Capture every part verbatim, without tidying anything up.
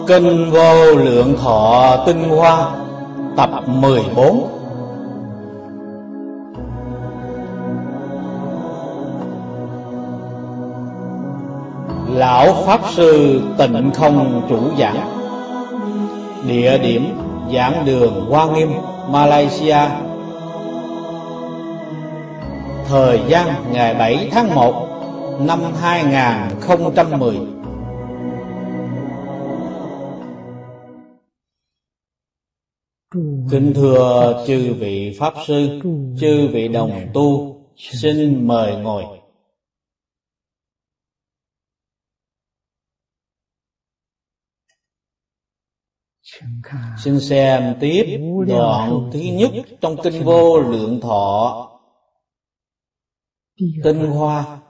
Kinh Vô Lượng Thọ Tinh Hoa tập mười bốn. Lão Pháp Sư Tịnh Không chủ giảng. Địa điểm giảng đường Hoa Nghiêm, Malaysia. Thời gian ngày bảy tháng một năm hai nghìn không trăm mười. Kính thưa chư vị Pháp Sư, chư vị đồng tu, xin mời ngồi. Xin xem tiếp đoạn thứ nhất trong Kinh Vô Lượng Thọ Tinh Hoa.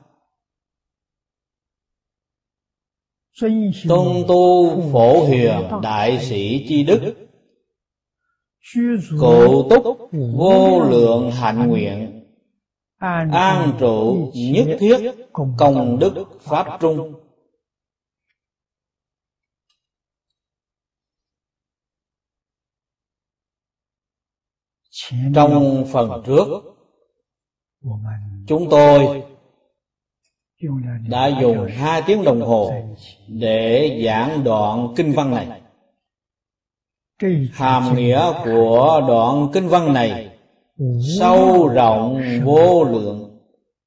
Tôn tu Phổ Hiền Đại Sĩ Chi Đức, cụ túc vô lượng hạnh nguyện, an trụ nhất thiết công đức pháp trung. Trong phần trước, chúng tôi đã dùng hai tiếng đồng hồ để giảng đoạn kinh văn này. Hàm nghĩa của đoạn kinh văn này sâu rộng vô lượng.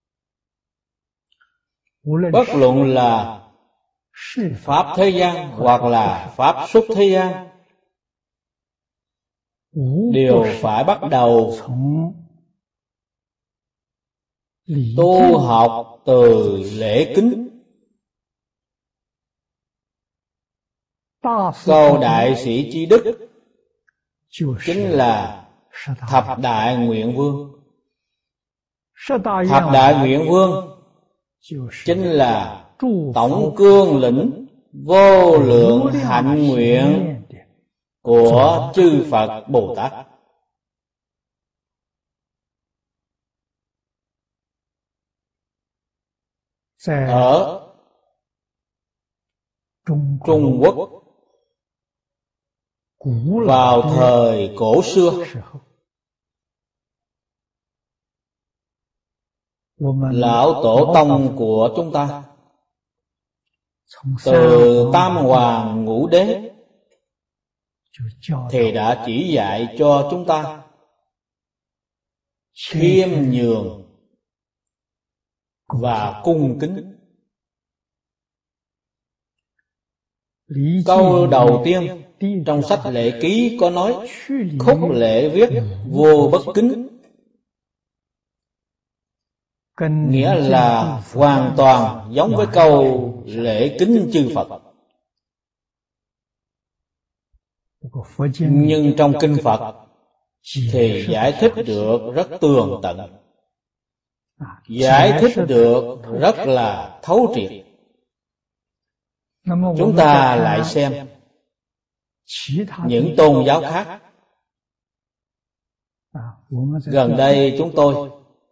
Bất luận là pháp thế gian hoặc là pháp xuất thế gian, đều phải bắt đầu tu học từ lễ kính. Câu Đại Sĩ Chi Đức chính là Thập Đại Nguyện Vương. Thập Đại Nguyện Vương chính là tổng cương lĩnh vô lượng hạnh nguyện của chư Phật Bồ Tát. Ở Trung Quốc vào thời cổ xưa, lão tổ tông của chúng ta từ Tam Hoàng Ngũ Đế thì đã chỉ dạy cho chúng ta khiêm nhường và cung kính. Câu đầu tiên trong sách Lễ Ký có nói: khúc lễ viết vô bất kính, nghĩa là hoàn toàn giống với câu lễ kính chư Phật. Nhưng trong kinh Phật thì giải thích được rất tường tận, giải thích được rất là thấu triệt. Chúng ta lại xem những tôn giáo khác. Gần đây chúng tôi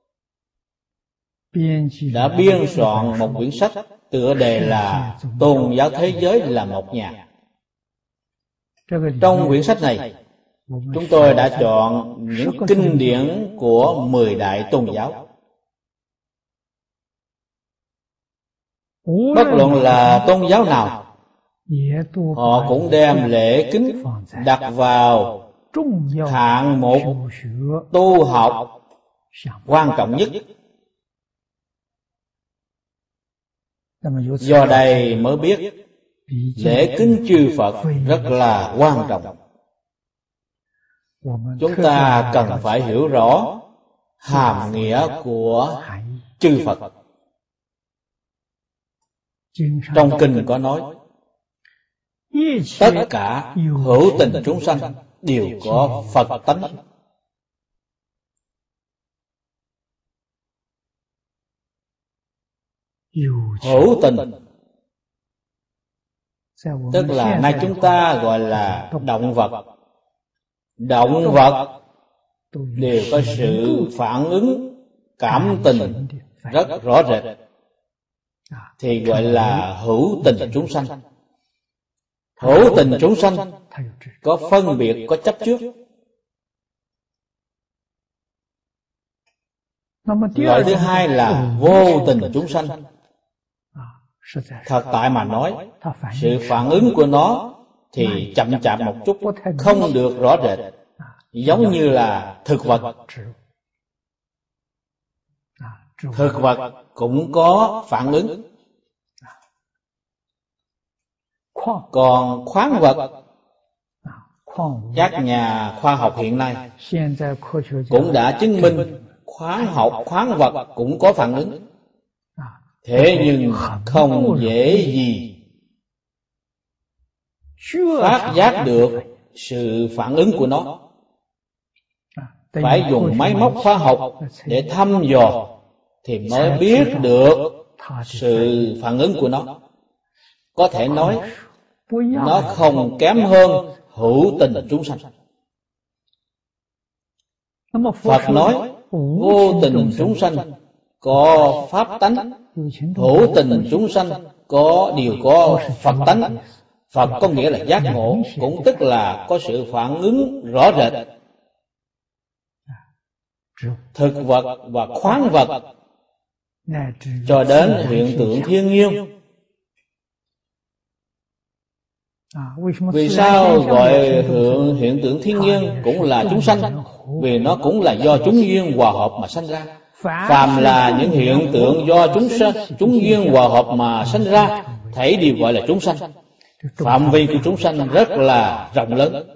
đã biên soạn một quyển sách tựa đề là Tôn giáo thế giới là một nhà. Trong quyển sách này, chúng tôi đã chọn những kinh điển của mười đại tôn giáo. Bất luận là tôn giáo nào, họ cũng đem lễ kính đặt vào hạng mục tu học quan trọng nhất. Do đây mới biết lễ kính chư Phật rất là quan trọng. Chúng ta cần phải hiểu rõ hàm nghĩa của chư Phật. Trong kinh có nói, tất cả hữu tình chúng sanh đều có Phật tánh. Hữu tình tức là nay chúng ta gọi là động vật. Động vật đều có sự phản ứng cảm tình rất rõ rệt, thì gọi là hữu tình chúng sanh. Hữu tình chúng sanh có phân biệt, có chấp trước. Loại thứ hai là vô tình chúng sanh. Thật tại mà nói, sự phản ứng của nó thì chậm chạp một chút, không được rõ rệt, giống như là thực vật. Thực vật cũng có phản ứng. Còn khoáng vật, các nhà khoa học hiện nay cũng đã chứng minh khoáng học, khoáng vật cũng có phản ứng. Thế nhưng không dễ gì phát giác được sự phản ứng của nó. Phải dùng máy móc khoa học để thăm dò thì mới biết được sự phản ứng của nó. Có thể nói nó không kém hơn hữu tình chúng sanh. Phật nói vô tình chúng sanh có pháp tánh, hữu tình chúng sanh có điều có Phật tánh. Phật có nghĩa là giác ngộ, cũng tức là có sự phản ứng rõ rệt. Thực vật và khoáng vật cho đến hiện tượng thiên nhiên. Vì sao gọi hiện, hiện tượng thiên nhiên cũng là chúng sanh? Vì nó cũng là do chúng duyên hòa hợp mà sanh ra. Phàm là những hiện tượng do chúng sanh, chúng duyên hòa hợp mà sanh ra, thảy đều gọi là chúng sanh. Phạm vi của chúng sanh rất là rộng lớn.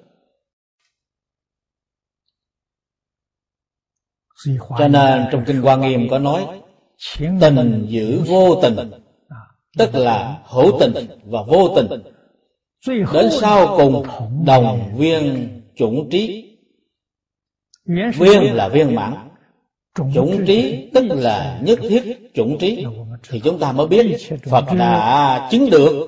Cho nên trong Kinh Hoa Nghiêm có nói tình giữ vô tình, tức là hữu tình và vô tình. Đến sau cùng đồng viên chủng trí. Viên là viên mãn, chủng trí tức là nhất thiết chủng trí. Thì chúng ta mới biết Phật đã chứng được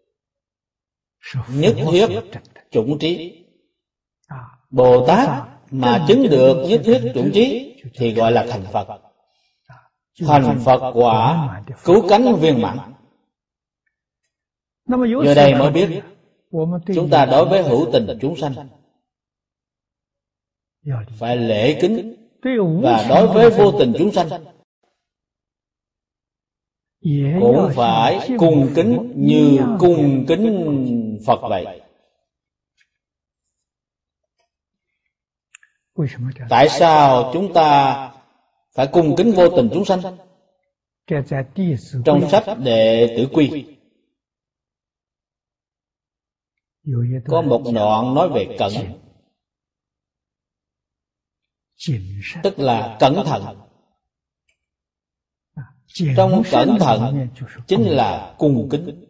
nhất thiết chủng trí. Bồ Tát mà chứng được nhất thiết chủng trí thì gọi là thành Phật. Thành Phật quả cứu cánh viên mãn. Giờ đây mới biết chúng ta đối với hữu tình chúng sanh phải lễ kính, và đối với vô tình chúng sanh cũng phải cung kính như cung kính Phật vậy. Tại sao chúng ta phải cung kính vô tình chúng sanh? Trong sách Đệ Tử Quy có một đoạn nói về cẩn, tức là cẩn thận. Trong cẩn thận chính là cung kính.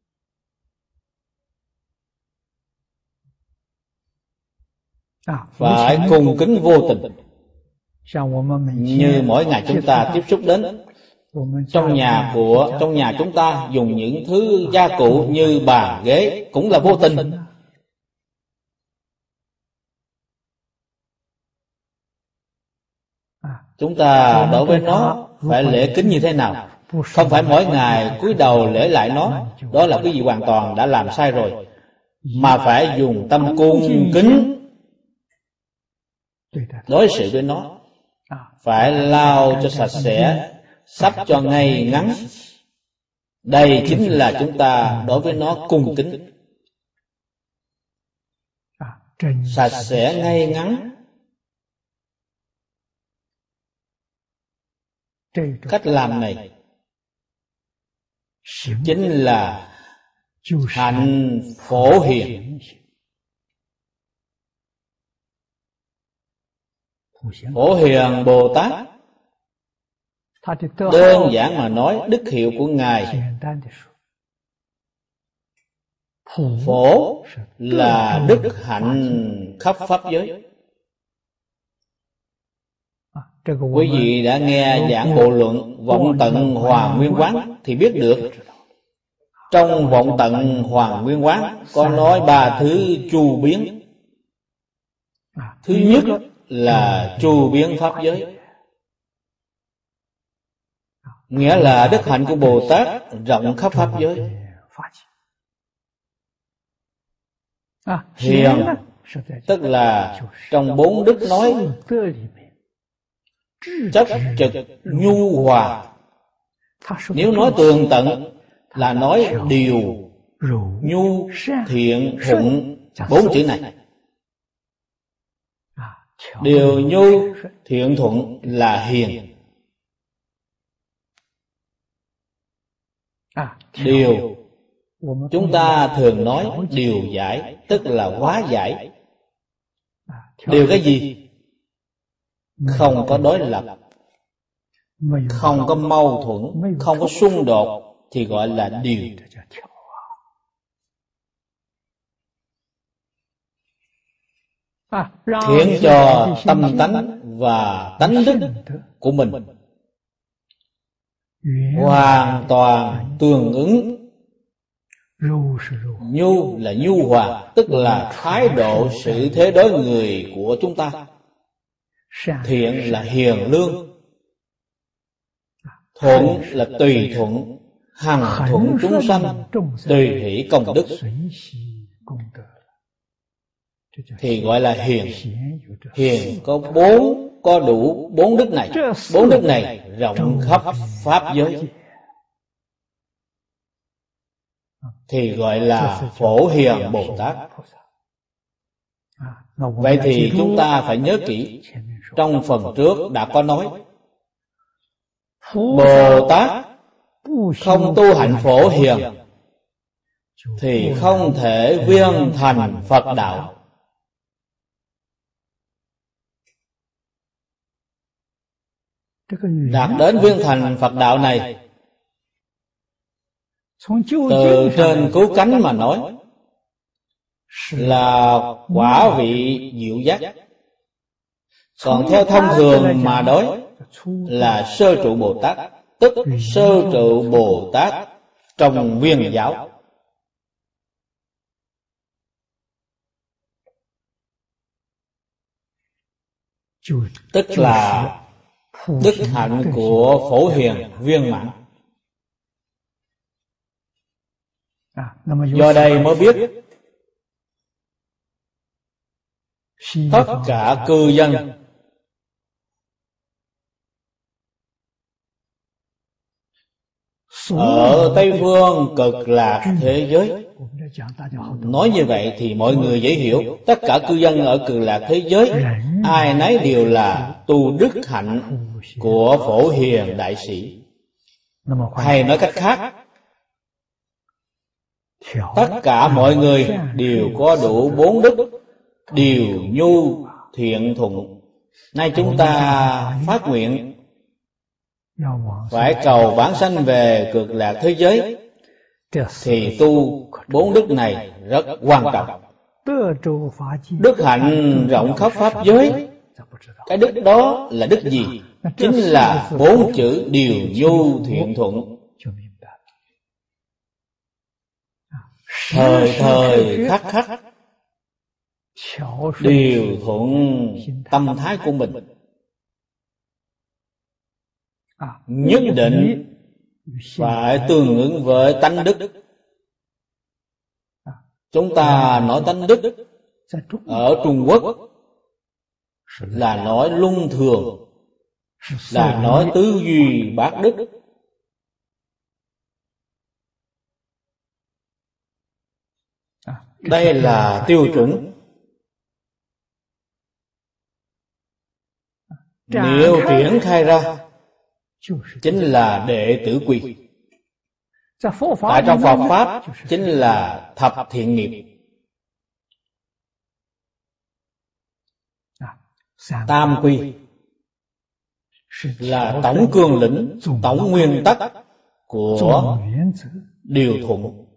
Phải cung kính vô tình. Như mỗi ngày chúng ta tiếp xúc đến trong nhà của trong nhà chúng ta dùng những thứ gia cụ như bàn ghế cũng là vô tình. Chúng ta đối với nó phải lễ kính như thế nào? Không phải mỗi ngày cúi đầu lễ lại nó, đó là quý vị hoàn toàn đã làm sai rồi. Mà phải dùng tâm cung kính đối xử với nó. Phải lau cho sạch sẽ, sắp cho ngay ngắn. Đây chính là chúng ta đối với nó cung kính. Sạch sẽ ngay ngắn. Cách làm này chính là hạnh phổ hiền. Phổ hiền Bồ Tát, đơn giản mà nói, đức hiệu của Ngài phổ là đức hạnh khắp pháp giới. Quý vị đã nghe giảng bộ luận Vọng Tận Hoàn Nguyên Quán thì biết được. Trong Vọng Tận Hoàn Nguyên Quán có nói ba thứ chu biến. Thứ nhất là chu biến pháp giới, nghĩa là đức hạnh của Bồ Tát rộng khắp pháp giới. Hiền tức là trong bốn đức nói chất trực nhu hòa. Nếu nói tường tận là nói điều, nhu, thiện, thuận, bốn chữ này. Điều, nhu, thiện, thuận là hiền. Điều, chúng ta thường nói điều giải, tức là hóa giải. Điều cái gì? Không có đối lập, không có mâu thuẫn, không có xung đột thì gọi là điều. Khiến cho tâm tánh và tánh đức của mình hoàn toàn tương ứng. Nhu là nhu hòa, tức là thái độ xử thế đối người của chúng ta. Thiện là hiền lương. Thuận là tùy thuận, hằng thuận chúng sanh, tùy hỷ công đức, thì gọi là hiền. Hiền có bốn, có đủ bốn đức này. Bốn đức này rộng khắp pháp giới, thì gọi là Phổ Hiền Bồ Tát. Vậy thì chúng ta phải nhớ kỹ, trong phần trước đã có nói, Bồ Tát không tu hạnh Phổ Hiền thì không thể viên thành Phật đạo. Đạt đến viên thành Phật đạo này, từ trên cứu cánh mà nói là quả vị diệu giác. Còn theo thông thường mà nói là sơ trụ Bồ Tát, tức sơ trụ Bồ Tát trong viên giáo. Tức là đức hạnh của Phổ Hiền viên mãn. Do đây mới biết tất cả cư dân ở Tây Phương Cực Lạc thế giới. Nói như vậy thì mọi người dễ hiểu. Tất cả cư dân ở Cực Lạc thế giới, ai nấy đều là tu đức hạnh của Phổ Hiền Đại Sĩ. Hay nói cách khác, tất cả mọi người đều có đủ bốn đức: điều, nhu, thiện, thuận. Nay chúng ta phát nguyện phải cầu vãng sanh về Cực Lạc thế giới, thì tu bốn đức này rất quan trọng. Đức hạnh rộng khắp pháp giới, cái đức đó là đức gì? Chính là bốn chữ điều, nhu, thiện, thuận. Thời thời khắc khắc điều thuận tâm thái của mình, nhất định phải tương ứng với tánh đức. Chúng ta nói tánh đức ở Trung Quốc là nói luân thường, là nói tứ duy bát đức. Đây là tiêu chuẩn. Nếu triển khai ra chính là đệ tử quy. Tại trong Phật Pháp chính là thập thiện nghiệp. Tam quy là tổng cương lĩnh, tổng nguyên tắc của điều thuận,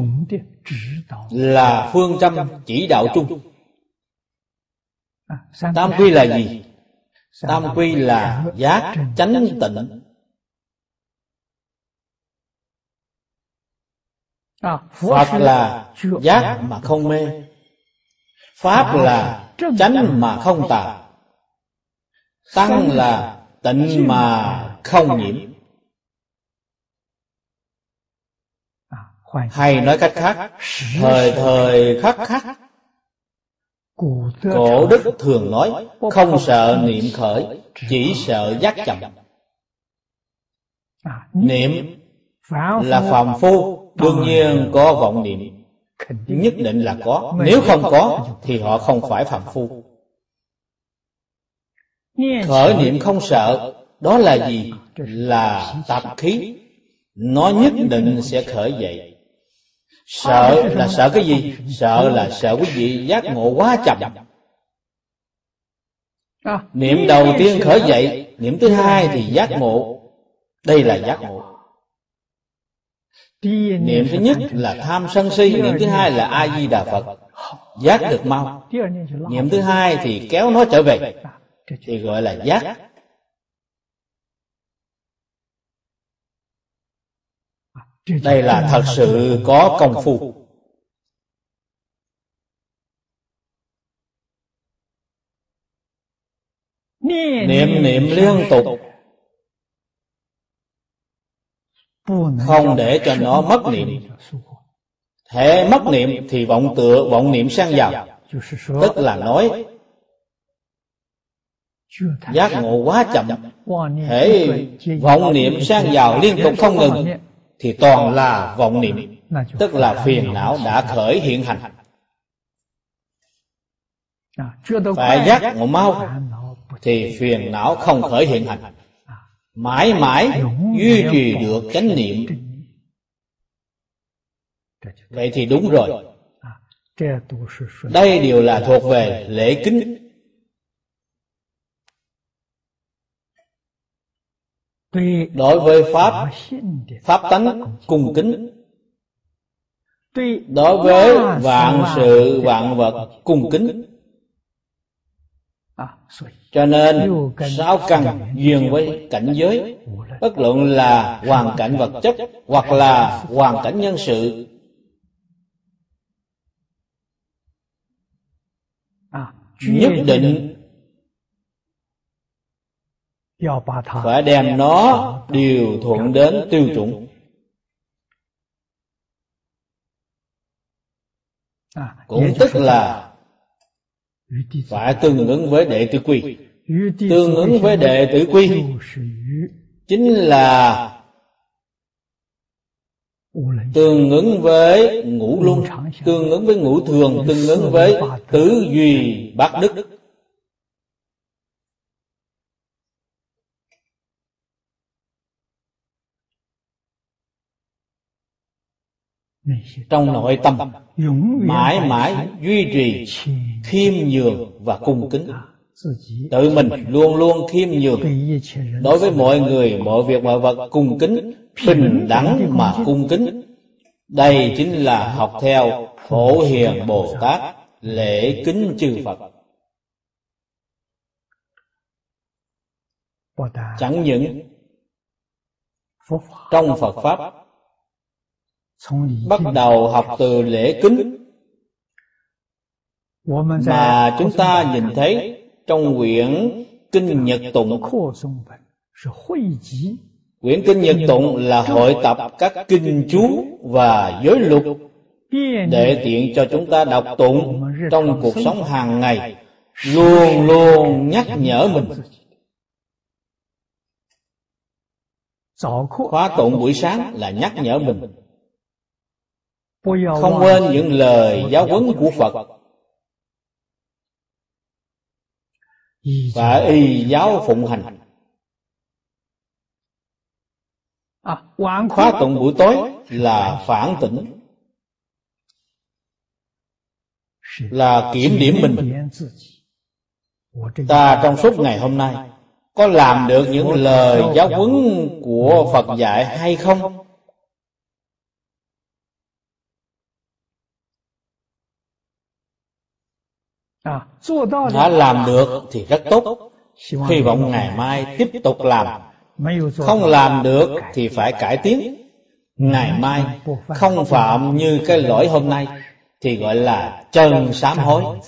là phương châm chỉ đạo chung. Tam quy là gì? Tam quy là giác, chánh, tịnh. Phật là giác mà không mê, Pháp là chánh mà không tà, Tăng là tịnh mà không nhiễm. Hay nói cách khác, thời thời khắc khắc Cổ đức thường nói, không sợ niệm khởi, chỉ sợ giác chậm. Niệm là phàm phu, đương nhiên có vọng niệm, nhất định là có. Nếu không có thì họ không phải phàm phu. Khởi niệm không sợ, đó là gì? Là tập khí, nó nhất định sẽ khởi dậy. Sợ là sợ cái gì? Sợ là sợ quý vị giác ngộ quá chậm. Niệm đầu tiên khởi dậy, niệm thứ hai thì giác ngộ. Đây là giác ngộ. Niệm thứ nhất là tham sân si, niệm thứ hai là A Di Đà Phật, giác được mau. Niệm thứ hai thì kéo nó trở về, thì gọi là giác. Đây là thật sự có công phu. Niệm niệm liên tục, không để cho nó mất niệm. Thể mất niệm thì vọng tựa vọng niệm sang vào, tức là nói giác ngộ quá chậm. Thể vọng niệm sang vào liên tục không ngừng thì toàn là vọng niệm, tức là phiền não đã khởi hiện hành. Phải giác ngộ mau thì phiền não không khởi hiện hành, mãi mãi duy trì được chánh niệm. Vậy thì đúng rồi. Đây đều là thuộc về lễ kính. Đối với Pháp, Pháp tánh cung kính. Đối với vạn sự vạn vật cung kính. Cho nên sáu căn duyên với cảnh giới, bất luận là hoàn cảnh vật chất hoặc là hoàn cảnh nhân sự, nhất định phải đem nó điều thuận đến tiêu chuẩn. Cũng tức là phải tương ứng với đệ tử quy. Tương ứng với đệ tử quy chính là tương ứng với ngũ luân, tương ứng với ngũ thường, tương ứng với tứ duy bát đức. Trong nội tâm mãi mãi duy trì khiêm nhường và cung kính. Tự mình luôn luôn khiêm nhường, đối với mọi người, mọi việc, mọi vật cung kính, bình đẳng mà cung kính. Đây chính là học theo Phổ Hiền Bồ Tát lễ kính chư Phật. Chẳng những trong Phật Pháp, bắt đầu học từ lễ kính, mà chúng ta nhìn thấy trong quyển Kinh Nhật Tụng. Quyển Kinh Nhật Tụng là hội tập các kinh chú và giới luật, để tiện cho chúng ta đọc tụng trong cuộc sống hàng ngày, luôn luôn nhắc nhở mình. Khóa tụng buổi sáng là nhắc nhở mình không quên những lời giáo huấn của Phật, và y giáo phụng hành. Khóa tụng buổi tối là phản tỉnh, là kiểm điểm mình. Ta trong suốt ngày hôm nay có làm được những lời giáo huấn của Phật dạy hay không? Đã làm được thì rất tốt, hy vọng ngày mai tiếp tục làm. Không làm được thì phải cải tiến. Ngày mai không phạm như cái lỗi hôm nay thì gọi là chân sám hối.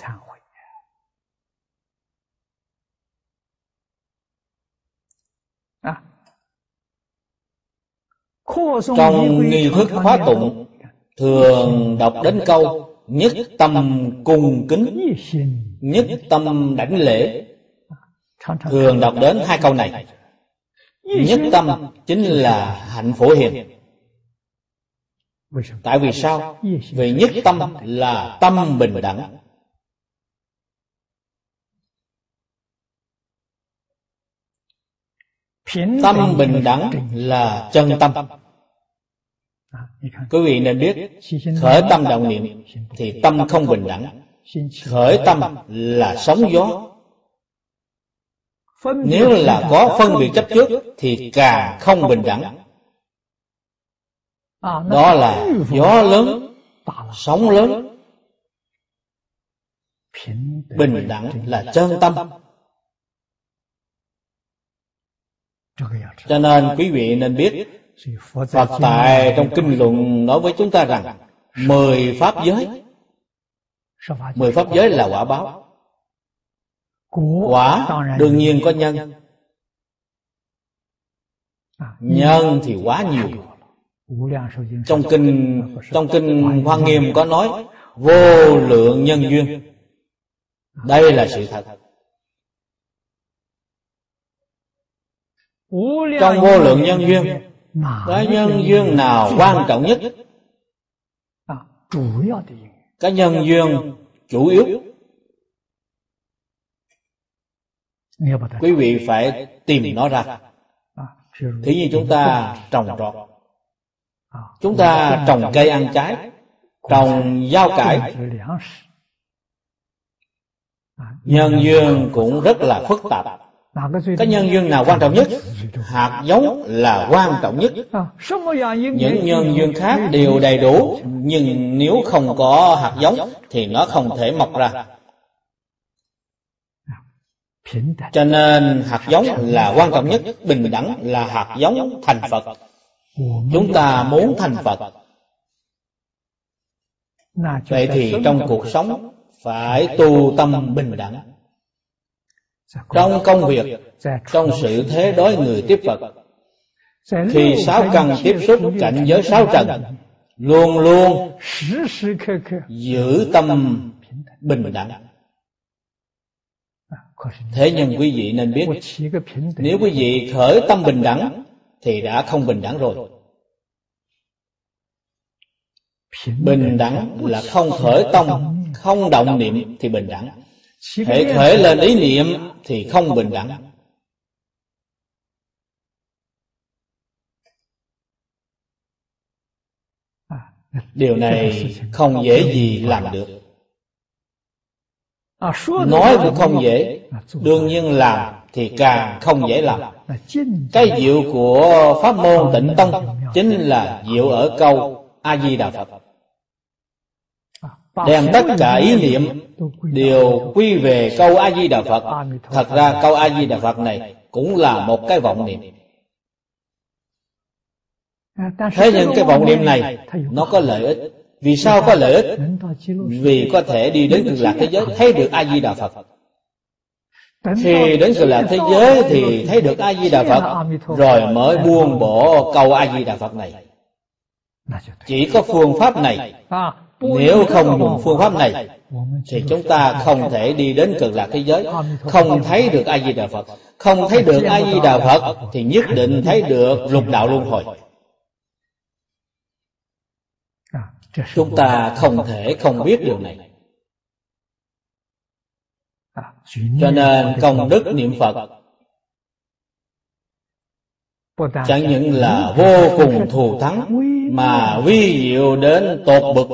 Trong nghi thức khóa tụng thường đọc đến câu nhất tâm cung kính, nhất tâm đảnh lễ. Thường đọc đến hai câu này. Nhất tâm chính là hạnh phổ hiền. Tại vì sao? Vì nhất tâm là tâm bình đẳng. Tâm bình đẳng là chân tâm. Quý vị nên biết, khởi tâm động niệm thì tâm không bình đẳng. Khởi tâm là sóng gió. Nếu là có phân biệt chấp trước thì càng không bình đẳng. Đó là gió lớn, sóng lớn. Bình đẳng là chân tâm. Cho nên quý vị nên biết, Phật tại trong kinh luận nói với chúng ta rằng mười pháp giới, mười pháp giới là quả báo. Quả đương nhiên có nhân. Nhân thì quá nhiều. Trong kinh trong kinh Hoa Nghiêm có nói vô lượng nhân duyên. Đây là sự thật. Trong vô lượng nhân duyên, cái nhân duyên nào quan trọng nhất? Cái nhân duyên chủ yếu. Quý vị phải tìm nó ra. Thí như chúng ta trồng trọt, chúng ta trồng cây ăn trái, trồng rau cải, nhân duyên cũng rất là phức tạp. Cái nhân duyên nào quan trọng nhất? Hạt giống là quan trọng nhất. Những nhân duyên khác đều đầy đủ, nhưng nếu không có hạt giống thì nó không thể mọc ra. Cho nên hạt giống là quan trọng nhất. Bình đẳng là hạt giống thành Phật. Chúng ta muốn thành Phật, vậy thì trong cuộc sống phải tu tâm bình đẳng. Trong công việc, trong sự thế đối người tiếp Phật, khi sáu căn tiếp xúc cảnh giới sáu trần, luôn luôn giữ tâm bình đẳng. Thế nhưng quý vị nên biết, nếu quý vị khởi tâm bình đẳng thì đã không bình đẳng rồi. Bình đẳng là không khởi tâm, không động niệm thì bình đẳng. Hễ khởi lên ý niệm thì không bình đẳng. Điều này không dễ gì làm được. Nói cũng không dễ, đương nhiên làm thì càng không dễ làm. Cái diệu của pháp môn Tịnh Tông chính là diệu ở câu A Di Đà Phật. Đem tất cả ý niệm đều quy về câu A Di Đà Phật. Thật ra câu A Di Đà Phật này cũng là một cái vọng niệm. Thế nhưng cái vọng niệm này nó có lợi ích. Vì sao có lợi ích? Vì có thể đi đến cực lạc thế giới thấy được A Di Đà Phật. Khi đến cực lạc thế giới thì thấy được A Di Đà Phật, rồi mới buông bỏ câu A Di Đà Phật này. Chỉ có phương pháp này. Nếu không dùng phương pháp này thì chúng ta không thể đi đến cực lạc thế giới, không thấy được A Di Đà Phật. Không thấy được A Di Đà Phật thì nhất định thấy được lục đạo luân hồi. Chúng ta không thể không biết điều này. Cho nên công đức niệm Phật chẳng những là vô cùng thù thắng, mà vi diệu đến tột bực.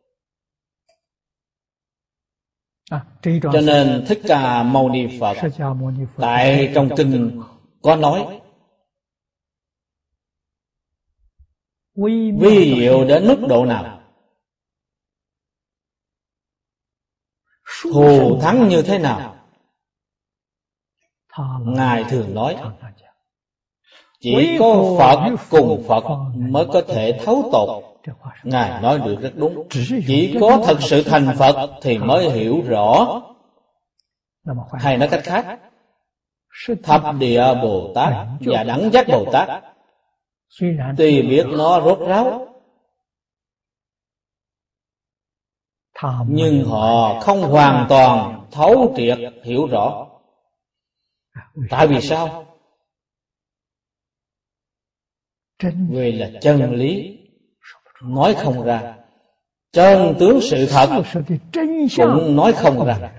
Cho nên Thích Ca Mâu Ni Phật tại trong kinh có nói vi diệu đến mức độ nào, thù thắng như thế nào. Ngài thường nói chỉ có Phật cùng Phật mới có thể thấu tột. Ngài nói được rất đúng. Chỉ có thật sự thành Phật thì mới hiểu rõ. Hay nói cách khác, Thập Địa Bồ Tát và Đẳng Giác Bồ Tát tuy biết nó rốt ráo, nhưng họ không hoàn toàn thấu triệt hiểu rõ. Tại vì sao? Vì là chân lý nói không ra, chân tướng sự thật cũng nói không ra.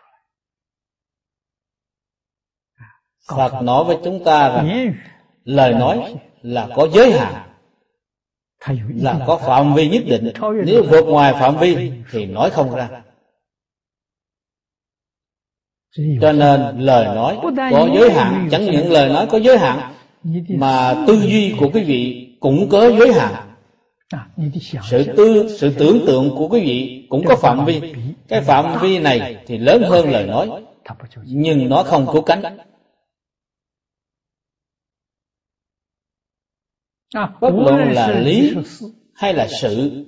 Phật nói với chúng ta rằng lời nói là có giới hạn, là có phạm vi nhất định. Nếu vượt ngoài phạm vi thì nói không ra. Cho nên lời nói có giới hạn. Chẳng những lời nói có giới hạn, mà tư duy của quý vị cũng có giới hạn. Sự tư, sự tưởng tượng của quý vị cũng có phạm vi. Cái phạm vi này thì lớn hơn lời nói, nhưng nó không cứu cánh. Bất luận là lý hay là sự,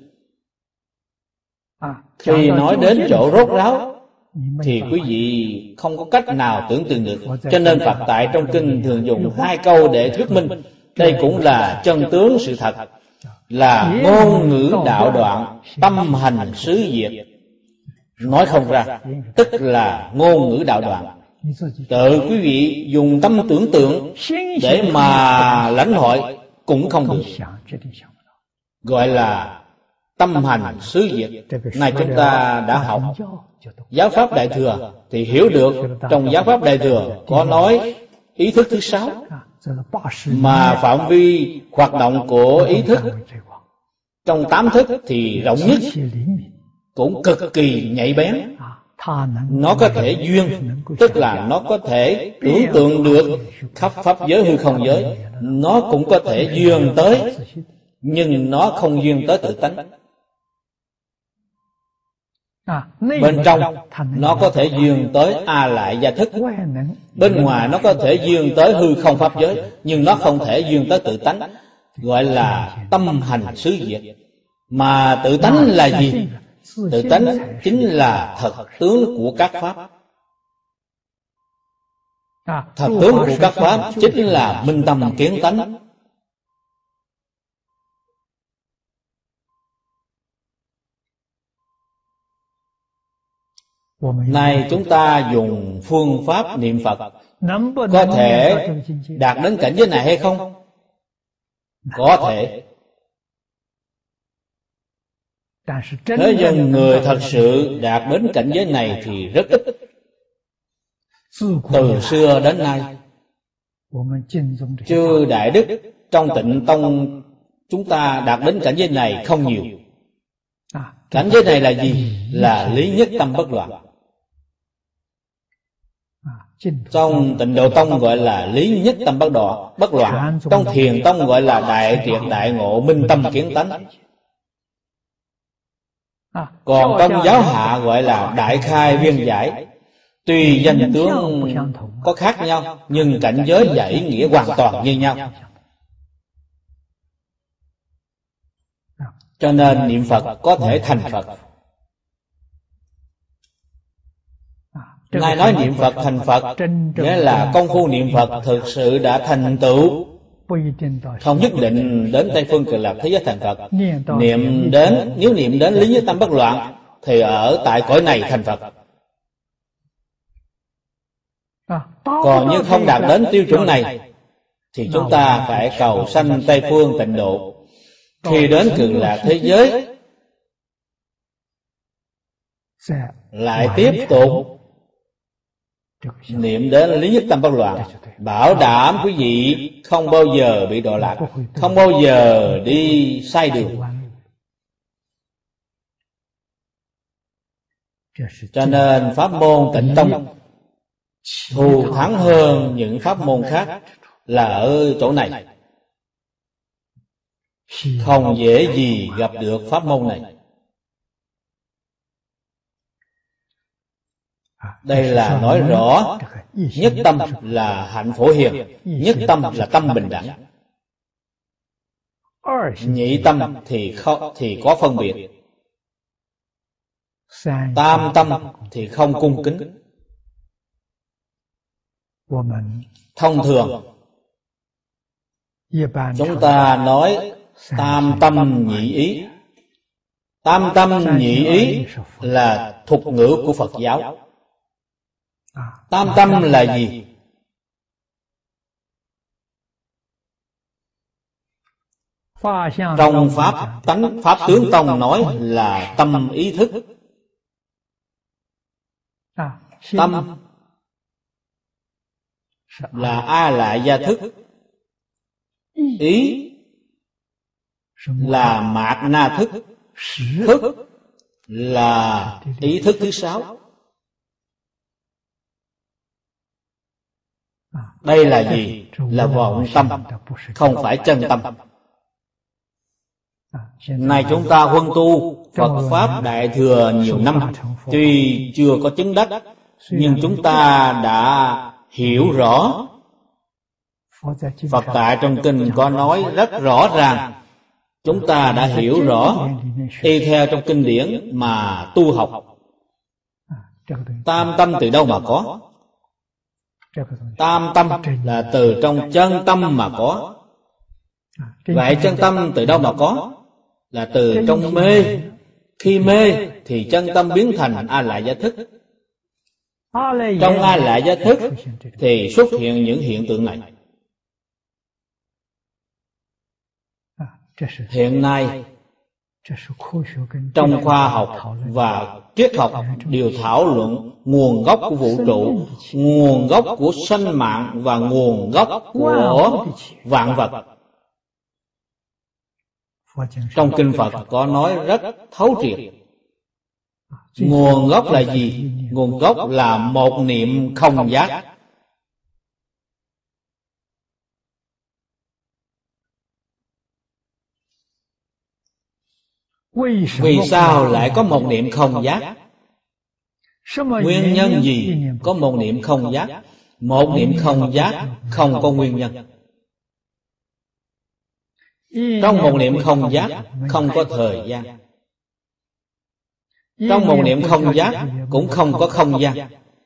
khi nói đến chỗ rốt ráo thì quý vị không có cách nào tưởng tượng được. Cho nên Phật tại trong kinh thường dùng hai câu để thuyết minh. Đây cũng là chân tướng sự thật, là ngôn ngữ đạo đoạn, tâm hành xứ diệt. Nói không ra, tức là ngôn ngữ đạo đoạn. Tự quý vị dùng tâm tưởng tượng để mà lãnh hội cũng không được, gọi là tâm hành xứ diệt. Này chúng ta đã học giáo pháp Đại Thừa thì hiểu được, trong giáo pháp Đại Thừa có nói ý thức thứ sáu, mà phạm vi hoạt động của ý thức trong tám thức thì rộng nhất, cũng cực kỳ nhạy bén. Nó có thể duyên, tức là nó có thể tưởng tượng được khắp pháp giới hư không giới. Nó cũng có thể duyên tới, nhưng nó không duyên tới tự tánh. Bên trong nó có thể duyên tới A Lại Gia Thức, bên ngoài nó có thể duyên tới hư không pháp giới, nhưng nó không thể duyên tới tự tánh, gọi là tâm hành xứ diệt. Mà tự tánh là gì? Tự tánh chính là thật tướng của các pháp. Thật tướng của các pháp chính là minh tâm kiến tánh. Nay chúng ta dùng phương pháp niệm Phật, có thể đạt đến cảnh giới này hay không? Có thể. Thế nhưng người thật sự đạt đến cảnh giới này thì rất ít. Từ xưa đến nay, chư đại đức trong Tịnh Tông chúng ta đạt đến cảnh giới này không nhiều. Cảnh giới này là gì? Là lý nhất tâm bất loạn. Trong Tịnh Độ Tông gọi là lý nhất tâm bất đoạn, bất loạn. Trong Thiền Tông gọi là đại triệt đại ngộ minh tâm kiến tánh. Còn trong giáo hạ gọi là đại khai viên giải. Tuy danh tướng có khác nhau, nhưng cảnh giới và ý nghĩa hoàn toàn như nhau. Cho nên niệm Phật có thể thành Phật. Ngài nói niệm Phật thành Phật, nghĩa là công phu niệm Phật thực sự đã thành tựu. Không nhất định đến Tây Phương Cực Lạc thế giới thành Phật. Niệm đến, nếu niệm đến lý nhất tâm bất loạn thì ở tại cõi này thành Phật. Còn như không đạt đến tiêu chuẩn này thì chúng ta phải cầu sanh Tây Phương tịnh độ. Khi đến Cực Lạc thế giới lại tiếp tục niệm đến lý nhất tâm bất loạn, bảo đảm quý vị không bao giờ bị đọa lạc, không bao giờ đi sai đường. Cho nên pháp môn Tịnh Tông thù thắng hơn những pháp môn khác là ở chỗ này. Không dễ gì gặp được pháp môn này. Đây là nói rõ nhất tâm là hạnh phổ hiền, nhất tâm là tâm bình đẳng. Nhị tâm thì, không, thì có phân biệt. Tam tâm thì không cung kính. Thông thường chúng ta nói tam tâm nhị ý, Tam tâm nhị ý là thuật ngữ của Phật giáo. Tam tâm là gì? Trong Pháp tánh Pháp Tướng Tông nói là tâm ý thức. Tâm là A Lại Gia thức, ý là Mạt Na thức, thức là ý thức thứ sáu. Đây là gì? Là vọng tâm, không phải chân tâm. Này chúng ta huân tu Phật Pháp Đại Thừa nhiều năm, tuy chưa có chứng đắc, nhưng chúng ta đã hiểu rõ. Phật tại trong kinh có nói rất rõ ràng, chúng ta đã hiểu rõ, y theo trong kinh điển mà tu học. Tam tâm từ đâu mà có? Tam tâm là từ trong chân tâm mà có. Vậy chân tâm từ đâu mà có? Là từ trong mê. Khi mê thì chân tâm biến thành A Lại Gia thức. Trong A Lại Gia thức thì xuất hiện những hiện tượng này. Hiện nay trong khoa học và triết học đều thảo luận nguồn gốc của vũ trụ, nguồn gốc của sinh mạng và nguồn gốc của vạn vật. Trong kinh Phật có nói rất thấu triệt. Nguồn gốc là gì? Nguồn gốc là một niệm không giác. Vì sao lại có một niệm không giác? Nguyên nhân gì có một niệm không giác? Một niệm không giác không có nguyên nhân. Trong một niệm không giác không có thời gian. Trong một niệm không giác cũng không có không gian.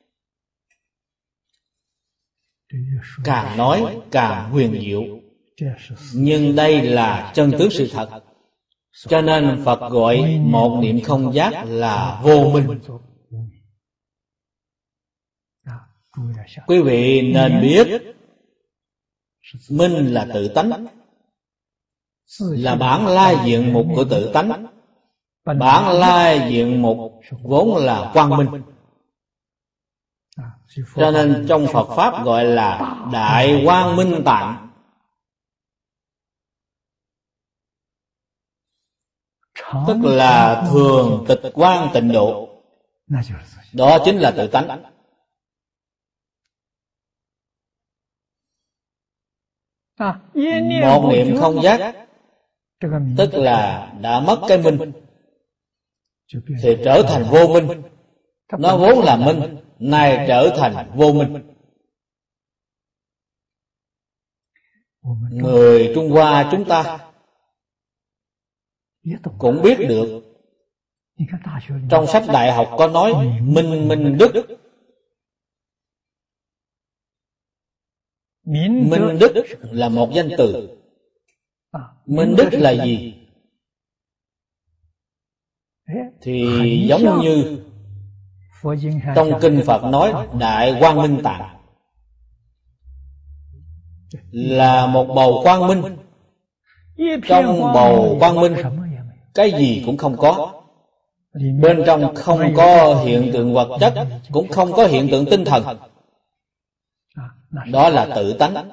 Càng nói càng huyền diệu, nhưng đây là chân tướng sự thật. Cho nên Phật gọi một niệm không giác là vô minh. Quý vị nên biết, minh là tự tánh, là bản lai diện mục của tự tánh. Bản lai diện mục vốn là quang minh. Cho nên trong Phật Pháp gọi là Đại Quang Minh Tạng. Tức là thường tịch quang tịnh độ. Đó chính là tự tánh. Một niệm không giác tức là đã mất cái minh, thì trở thành vô minh. Nó vốn là minh, nay trở thành vô minh. Người Trung Hoa chúng ta cũng biết được. Trong sách đại học có nói minh minh đức. Minh đức là một danh từ. Minh đức là gì? Thì giống như trong kinh Phật nói Đại Quang Minh Tạng, là một bầu quang minh. Trong bầu quang minh cái gì cũng không có. Bên trong không có hiện tượng vật chất, cũng không có hiện tượng tinh thần. Đó là tự tánh.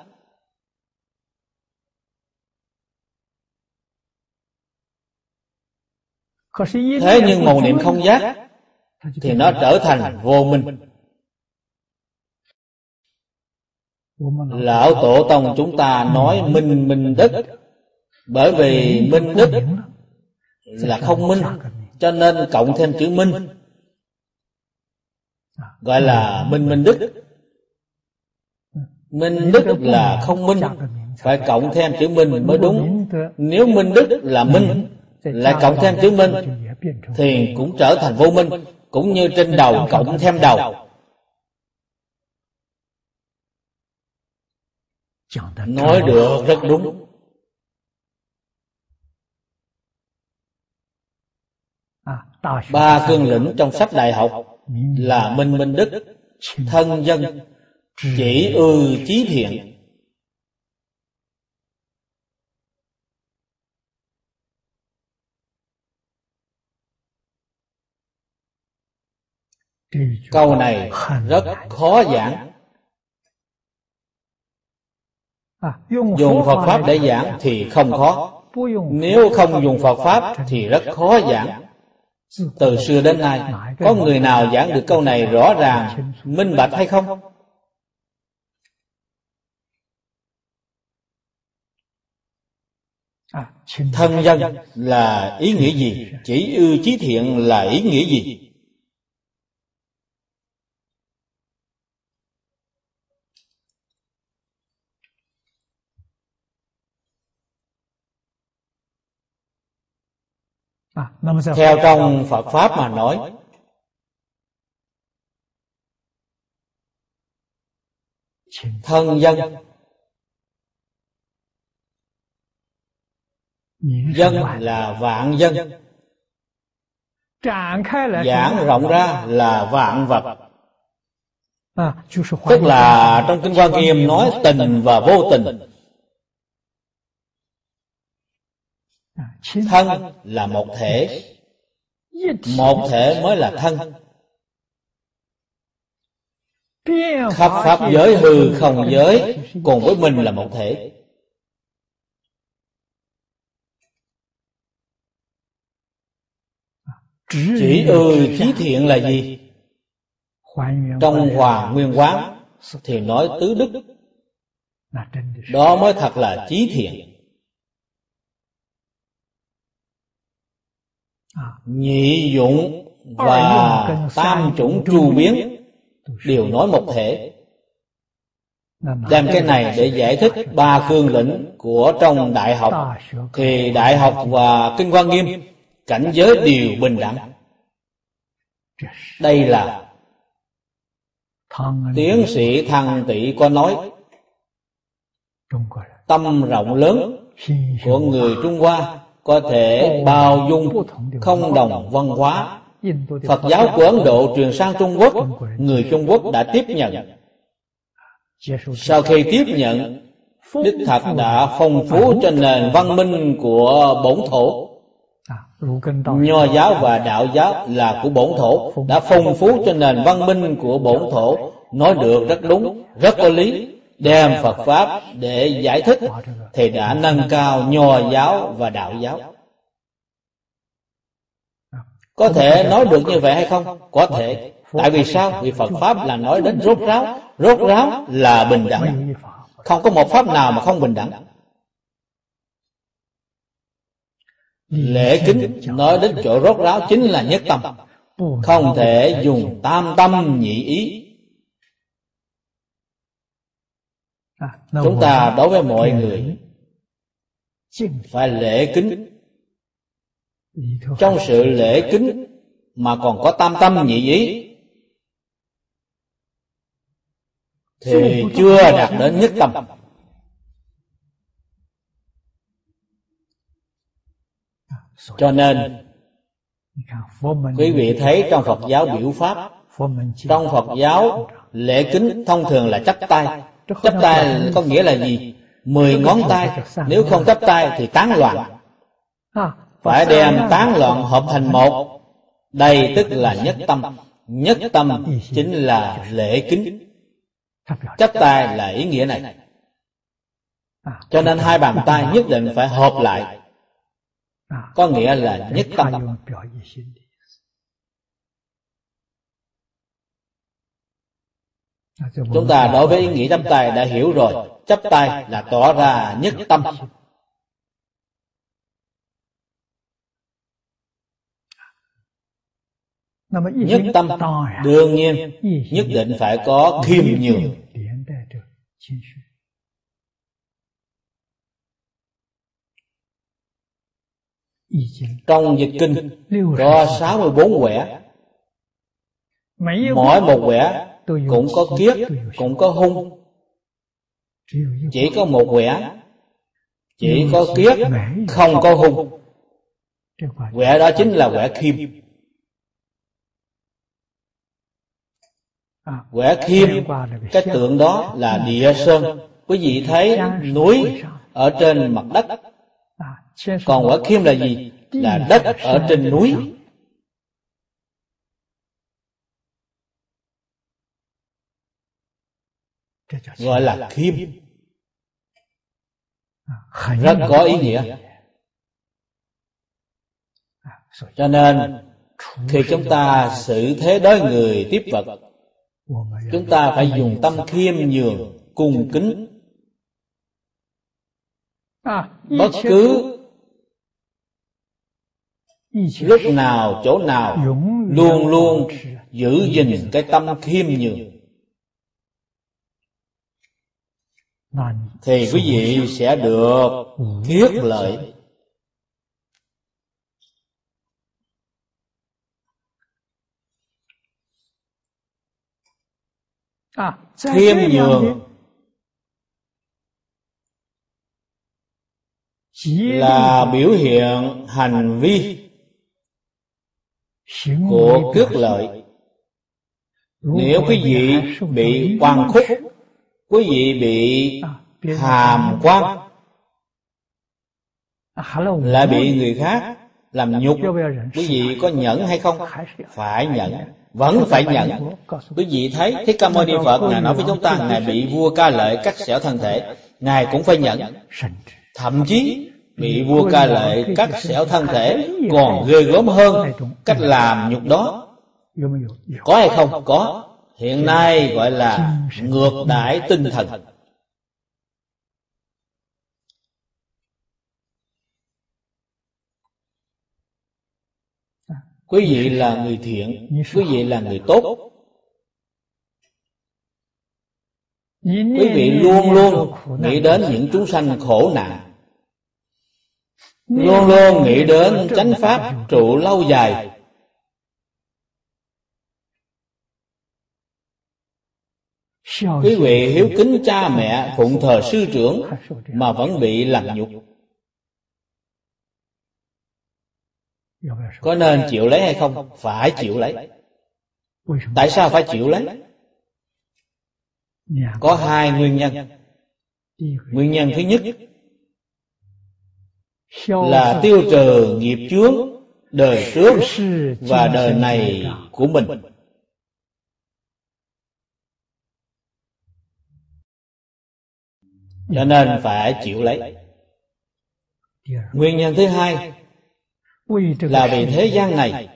Thế nhưng một niệm không giác thì nó trở thành vô minh. Lão Tổ Tông chúng ta nói minh minh đức, bởi vì minh đức là không minh, cho nên cộng thêm chữ minh, gọi là minh minh đức. Minh đức là không minh, phải cộng thêm chữ minh mới đúng. Nếu minh đức là minh, lại cộng thêm chữ minh, thì cũng trở thành vô minh, cũng như trên đầu cộng thêm đầu. Nói được rất đúng. Ba cương lĩnh trong sách Đại học là minh minh đức, thân dân, chỉ ư chí thiện. Câu này rất khó giảng. Dùng Phật Pháp để giảng thì không khó. Nếu không dùng Phật Pháp thì rất khó giảng. Từ xưa đến nay, có người nào giảng được câu này rõ ràng, minh bạch hay không? Thân dân là ý nghĩa gì? Chỉ ư chí thiện là ý nghĩa gì? Theo trong Phật Pháp mà nói, thân dân, dân là vạn dân, giảng rộng ra là vạn vật. Tức là trong Kinh Hoa Nghiêm nói tình và vô tình. Thân là một thể, một thể mới là thân. Khắp pháp giới hư không giới cùng với mình là một thể. Chỉ ư chí thiện là gì? Trong Hòa Nguyên Quán thì nói tứ đức, đó mới thật là chí thiện. Nhị dụng và tam chủng chu biến đều nói một thể. Đem cái này để giải thích ba cương lĩnh của trong Đại học, thì Đại học và Kinh Hoa Nghiêm cảnh giới đều bình đẳng. Đây là tiến sĩ Thăng Tỵ có nói, tâm rộng lớn của người Trung Hoa có thể bao dung không đồng văn hóa. Phật giáo của Ấn Độ truyền sang Trung Quốc, người Trung Quốc đã tiếp nhận. Sau khi tiếp nhận, đích thật đã phong phú trên nền văn minh của bổn thổ. Nho giáo và đạo giáo là của bổn thổ, đã phong phú trên nền văn minh của bổn thổ. Nói được rất đúng, rất có lý. Đem Phật Pháp để giải thích thì đã nâng cao Nho giáo và đạo giáo. Có thể nói được như vậy hay không? Có thể. Tại vì sao? Vì Phật Pháp là nói đến rốt ráo. Rốt ráo là bình đẳng. Không có một Pháp nào mà không bình đẳng. Lễ kính nói đến chỗ rốt ráo chính là nhất tâm. Không thể dùng tam tâm nhị ý. Chúng ta đối với mọi người phải lễ kính. Trong sự lễ kính mà còn có tam tâm nhị ý thì chưa đạt đến nhất tâm. Cho nên quý vị thấy trong Phật giáo biểu pháp, trong Phật giáo lễ kính thông thường là chắp tay. Chắp tay có nghĩa là gì? Mười ngón tay, nếu không chắp tay thì tán loạn. Phải đem tán loạn hợp thành một. Đây tức là nhất tâm. Nhất tâm chính là lễ kính. Chắp tay là ý nghĩa này. Cho nên hai bàn tay nhất định phải hợp lại, có nghĩa là nhất tâm. Chúng ta đối với ý nghĩa chắp tay đã hiểu rồi. Chắp tay là tỏ ra nhất tâm. Nhất tâm đương nhiên nhất định phải có khiêm nhường. Trong dịch kinh có sáu mươi bốn quẻ. Mỗi một quẻ cũng có kiết, cũng có hung. Chỉ có một quẻ chỉ có kiết, không có hung. Quẻ đó chính là quẻ khiêm. Quẻ khiêm, cái tượng đó là địa sơn. Quý vị thấy núi ở trên mặt đất. Còn quẻ khiêm là gì? Là đất ở trên núi. Gọi là khiêm. Rất có ý nghĩa. Cho nên khi chúng ta xử thế đối người tiếp vật, chúng ta phải dùng tâm khiêm nhường, cung kính. Bất cứ lúc nào, chỗ nào, luôn luôn giữ gìn cái tâm khiêm nhường, thì quý vị sẽ được kiết lợi. Khiêm nhường là biểu hiện hành vi của kiết lợi. Nếu quý vị bị oan khúc, quý vị bị hàm quan, lại bị người khác làm nhục, quý vị có nhẫn hay không? Phải nhẫn, vẫn phải nhẫn. Quý vị thấy Thích Ca Mâu Ni Phật Ngài nói với chúng ta, Ngài bị vua Ca Lệ cắt xẻo thân thể, Ngài cũng phải nhẫn. Thậm chí bị vua Ca Lệ cắt xẻo thân thể còn ghê gớm hơn cách làm nhục đó. Có hay không? Có. Hiện nay gọi là ngược đãi tinh thần. Quý vị là người thiện, quý vị là người tốt. Quý vị luôn luôn nghĩ đến những chúng sanh khổ nạn, luôn luôn nghĩ đến chánh pháp trụ lâu dài. Quý vị hiếu kính cha mẹ, phụng thờ sư trưởng mà vẫn bị làm nhục, có nên chịu lấy hay không? Phải chịu lấy. Tại sao phải chịu lấy? Có hai nguyên nhân. Nguyên nhân thứ nhất là tiêu trừ nghiệp chướng đời trước và đời này của mình. Cho nên phải chịu lấy. Nguyên nhân thứ hai là vì thế gian này.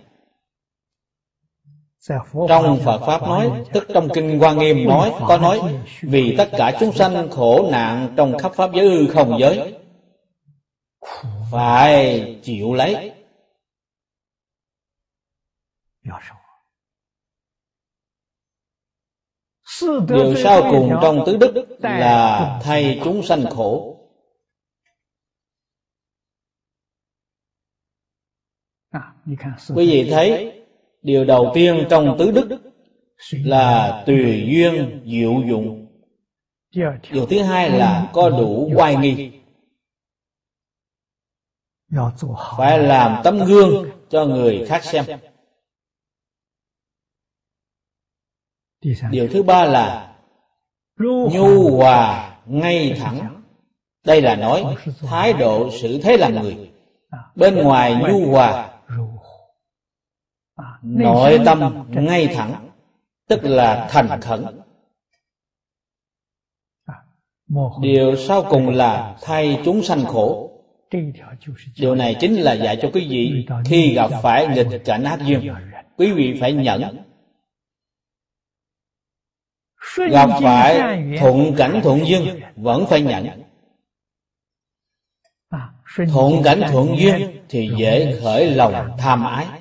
Trong Phật Pháp nói, tức trong Kinh Hoa Nghiêm nói, có nói, vì tất cả chúng sanh khổ nạn trong khắp Pháp giới hư không giới, phải chịu lấy. Điều sau cùng trong tứ đức là thay chúng sanh khổ. Quý vị thấy, điều đầu tiên trong tứ đức là tùy duyên diệu dụng. Điều thứ hai là có đủ oai nghi. Phải làm tấm gương cho người khác xem. Điều thứ ba là nhu hòa ngay thẳng. Đây là nói thái độ xử thế làm người. Bên ngoài nhu hòa, nội tâm ngay thẳng, tức là thành khẩn. Điều sau cùng là thay chúng sanh khổ. Điều này chính là dạy cho quý vị khi gặp phải nghịch cảnh ác duyên, quý vị phải nhẫn. Gặp phải thuận cảnh thuận duyên vẫn phải nhẫn. Thuận cảnh thuận duyên thì dễ khởi lòng tham ái.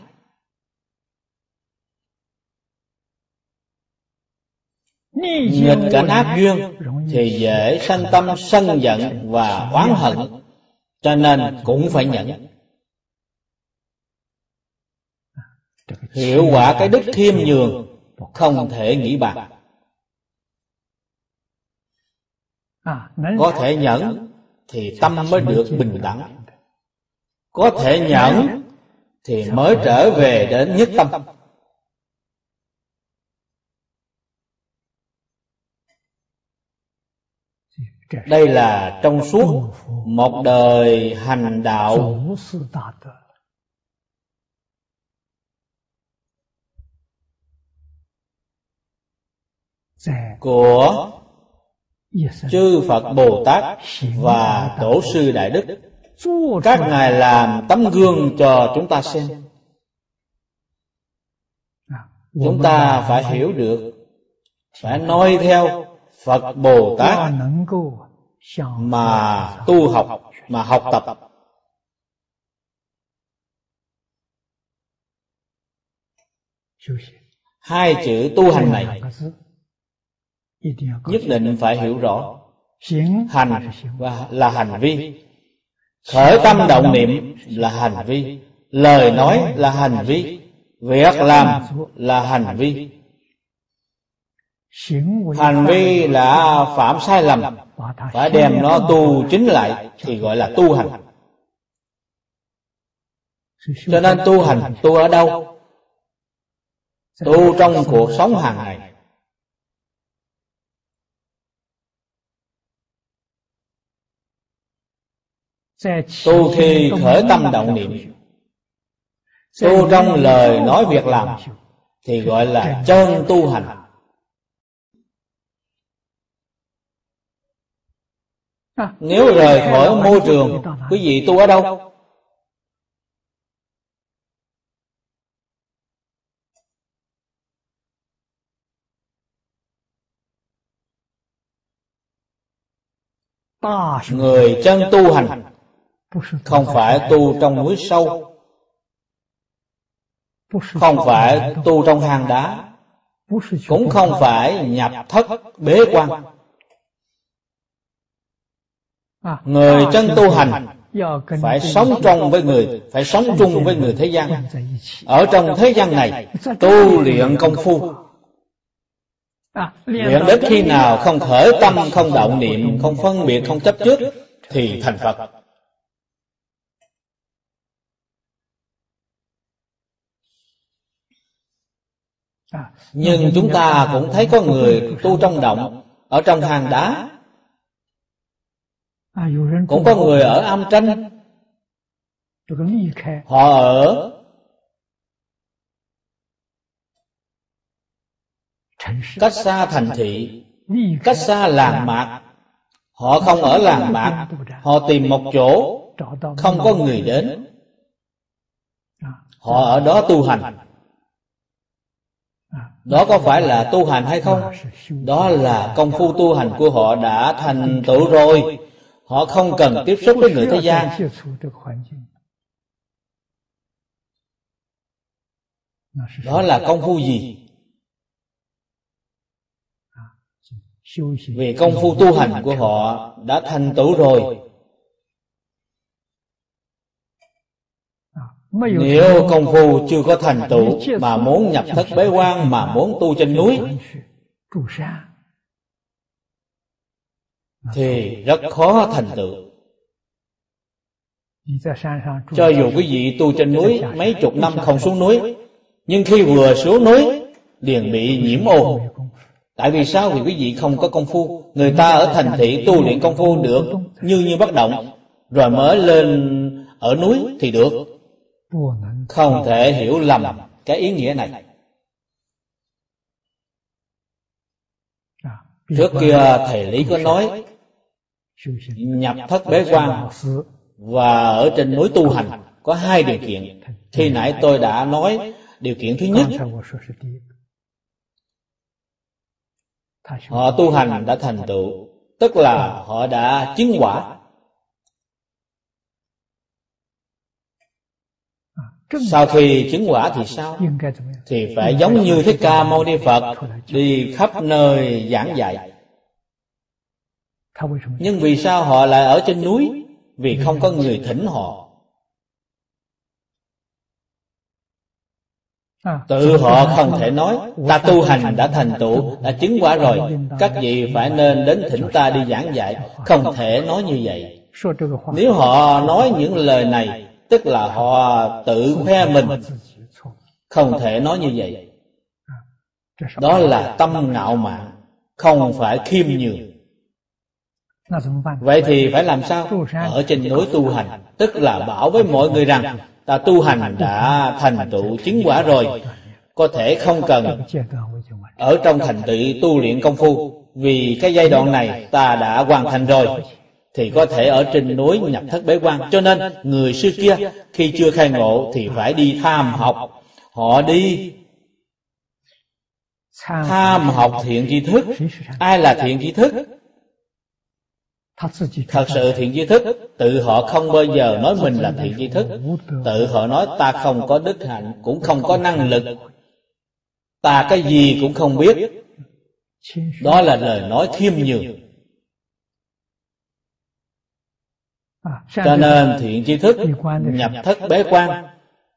Nghịch cảnh ác duyên thì dễ sanh tâm sân giận và oán hận, cho nên cũng phải nhẫn. Hiệu quả cái đức khiêm nhường không thể nghĩ bàn. Có thể nhẫn thì tâm mới được bình đẳng. Có thể nhẫn thì mới trở về đến nhất tâm. Đây là trong suốt một đời hành đạo của chư Phật Bồ Tát và Tổ sư Đại Đức. Các ngài làm tấm gương cho chúng ta xem. Chúng ta phải hiểu được, phải noi theo Phật Bồ Tát mà tu học, mà học tập. Hai chữ tu hành này nhất định phải hiểu rõ. Hành là hành vi, khởi tâm động niệm là hành vi, lời nói là hành vi, việc làm là hành vi. Hành vi là phạm sai lầm, phải đem nó tu chính lại thì gọi là tu hành. Cho nên tu hành, tu ở đâu? Tu trong cuộc sống hàng ngày. Tu khi khởi tâm động niệm, tu trong lời nói việc làm thì gọi là chân tu hành. Nếu rời khỏi môi trường, quý vị tu ở đâu? Người chân tu hành không phải tu trong núi sâu, không phải tu trong hang đá, cũng không phải nhập thất bế quan. Người chân tu hành phải sống trong với người, phải sống chung với người thế gian. Ở trong thế gian này tu luyện công phu, luyện đến khi nào không khởi tâm, không động niệm, không phân biệt, không chấp trước thì thành Phật. Nhưng chúng ta cũng thấy có người tu trong động, ở trong hang đá, cũng có người ở am tranh. Họ ở cách xa thành thị, cách xa làng mạc. Họ không ở làng mạc, họ tìm một chỗ không có người đến, họ ở đó tu hành. Đó có phải là tu hành hay không? Đó là công phu tu hành của họ đã thành tựu rồi. Họ không cần tiếp xúc với người thế gian. Đó là công phu gì? Vì công phu tu hành của họ đã thành tựu rồi. Nếu công phu chưa có thành tựu mà muốn nhập thất bế quan, mà muốn tu trên núi thì rất khó thành tựu. Cho dù quý vị tu trên núi mấy chục năm không xuống núi, nhưng khi vừa xuống núi liền bị nhiễm ô. Tại vì sao? Vì quý vị không có công phu. Người ta ở thành thị tu luyện công phu được như như bất động, rồi mới lên ở núi thì được. Không thể hiểu lầm cái ý nghĩa này. Trước kia thầy Lý có nói nhập thất bế quan và ở trên núi tu hành có hai điều kiện. Khi nãy tôi đã nói điều kiện thứ nhất, họ tu hành đã thành tựu, tức là họ đã chứng quả. Sau khi chứng quả thì sao? Thì phải giống như Thích Ca Mâu Ni Phật đi khắp nơi giảng dạy. Nhưng vì sao họ lại ở trên núi? Vì không có người thỉnh họ. Tự họ không thể nói ta tu hành đã thành tựu, đã chứng quả rồi, các vị phải nên đến thỉnh ta đi giảng dạy. Không thể nói như vậy. Nếu họ nói những lời này tức là họ tự khoe mình. Không thể nói như vậy. Đó là tâm ngạo mạn, không phải khiêm nhường. Vậy thì phải làm sao? Ở trên núi tu hành, tức là bảo với mọi người rằng ta tu hành đã thành tựu chứng quả rồi, có thể không cần ở trong thành tựu tu luyện công phu, vì cái giai đoạn này ta đã hoàn thành rồi, thì có thể ở trên núi nhập thất bế quan. Cho nên người xưa kia khi chưa khai ngộ thì phải đi tham học. Họ đi tham học thiện tri thức. Ai là thiện tri thức? Thật sự thiện tri thức, tự họ không bao giờ nói mình là thiện tri thức. Tự họ nói ta không có đức hạnh, cũng không có năng lực, ta cái gì cũng không biết. Đó là lời nói khiêm nhường. Cho nên thiện tri thức nhập thất bế quan.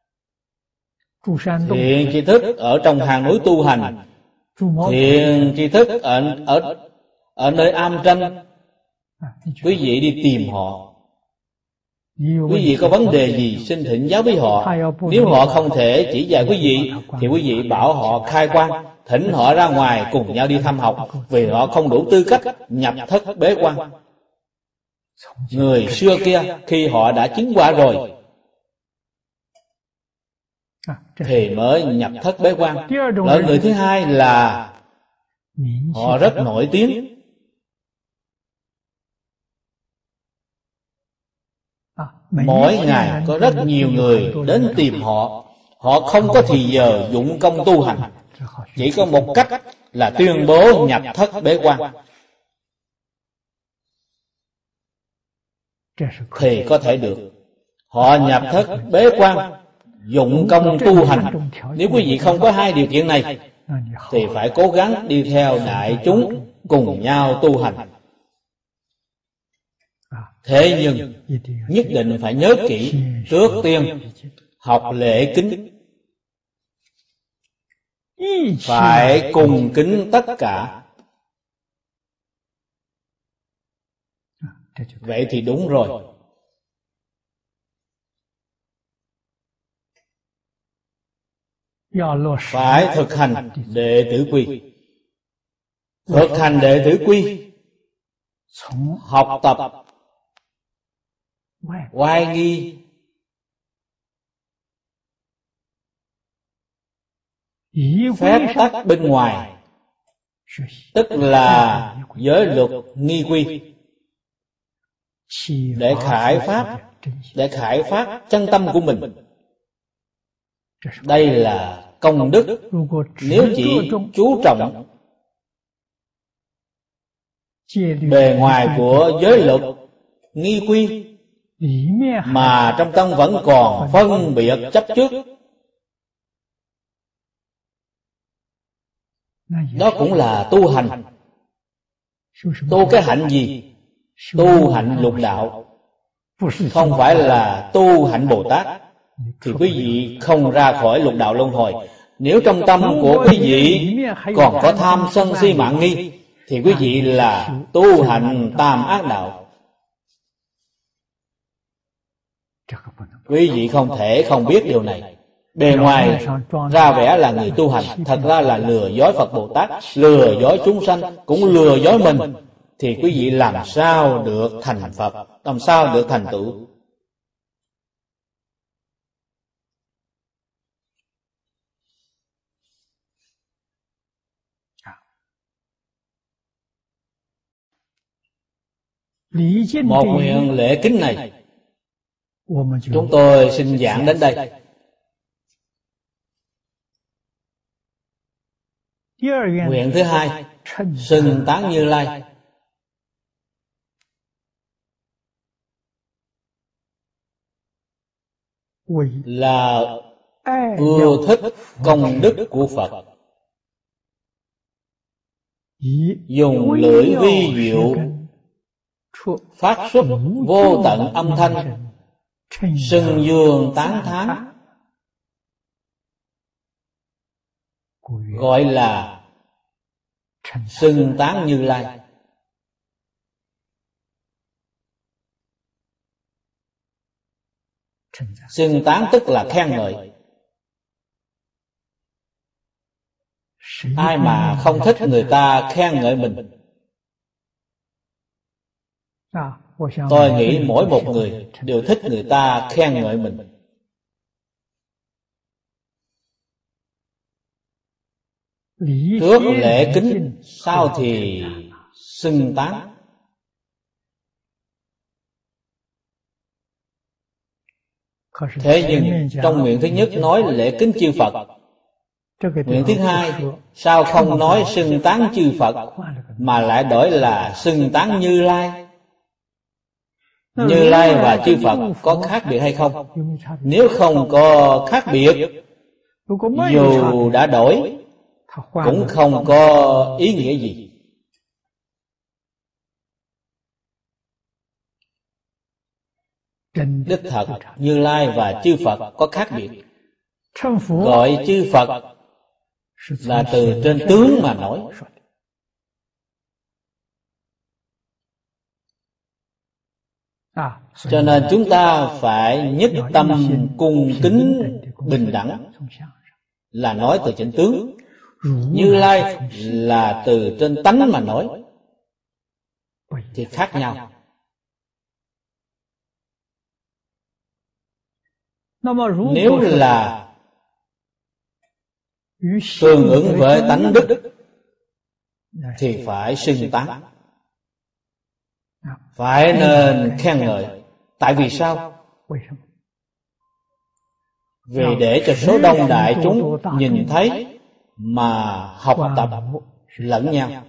Thiện tri thức ở trong hang núi tu hành. Thiện tri thức ở, ở, ở nơi am tranh. Quý vị đi tìm họ. Quý vị có vấn đề gì xin thỉnh giáo với họ. Nếu họ không thể chỉ dạy quý vị thì quý vị bảo họ khai quan, thỉnh họ ra ngoài cùng nhau đi thăm học, vì họ không đủ tư cách nhập thất bế quan. Người xưa kia khi họ đã chứng quả rồi thì mới nhập thất bế quan. Loại người thứ hai là họ rất nổi tiếng. Mỗi ngày có rất nhiều người đến tìm họ. Họ không có thì giờ dụng công tu hành, chỉ có một cách là tuyên bố nhập thất bế quan, thì có thể được. Họ nhập thất bế quan, dụng công tu hành. Nếu quý vị không có hai điều kiện này thì phải cố gắng đi theo đại chúng cùng nhau tu hành. Thế nhưng nhất định phải nhớ kỹ, trước tiên học lễ kính, phải cùng kính tất cả. Vậy thì đúng rồi. Phải thực hành đệ tử quy. Thực hành đệ tử quy, học tập oai nghi, phép tắc bên ngoài, tức là giới luật nghi quy, để khải phát, để khải phát chân tâm của mình. Đây là công đức. Nếu chỉ chú trọng bề ngoài của giới luật nghi quy mà trong tâm vẫn còn phân biệt chấp trước, đó cũng là tu hành. Tu cái hạnh gì? Tu hạnh lục đạo, không phải là tu hạnh Bồ Tát. Thì quý vị không ra khỏi lục đạo luân hồi. Nếu trong tâm của quý vị còn có tham sân si mạng nghi thì quý vị là tu hành tam ác đạo. Quý vị không thể không biết điều này. Bề ngoài ra vẻ là người tu hành, thật ra là lừa dối Phật Bồ Tát, lừa dối chúng sanh, cũng lừa dối mình. Thì quý vị làm sao được thành Phật, làm sao được thành tựu? Một nguyện lễ kính này chúng tôi xin giảng đến đây. Nguyện thứ hai, xưng tán Như Lai. Là ưa thích công đức của Phật, dùng lưỡi vi diệu phát xuất vô tận âm thanh, xưng dương tán thán, gọi là xưng tán Như Lai. Xưng tán tức là khen ngợi. Ai mà không thích người ta khen ngợi mình? Tôi nghĩ mỗi một người đều thích người ta khen ngợi mình. Trước lễ kính, sau thì xưng tán. Thế nhưng trong nguyện thứ nhất nói lễ kính chư Phật, nguyện thứ hai sao không nói xưng tán chư Phật mà lại đổi là xưng tán Như Lai? Như Lai và chư Phật có khác biệt hay không? Nếu không có khác biệt, dù đã đổi cũng không có ý nghĩa gì. Đích thật Như Lai và chư Phật có khác biệt. Gọi chư Phật là từ trên tướng mà nói. Cho nên chúng ta phải nhất tâm cung kính bình đẳng, là nói từ trên tướng. Như Lai là từ trên tánh mà nói, thì khác nhau. Nếu là tương ứng với tánh đức thì phải xưng tán, phải nên khen ngợi. Tại vì sao? Vì để cho số đông đại chúng nhìn thấy mà học tập lẫn nhau.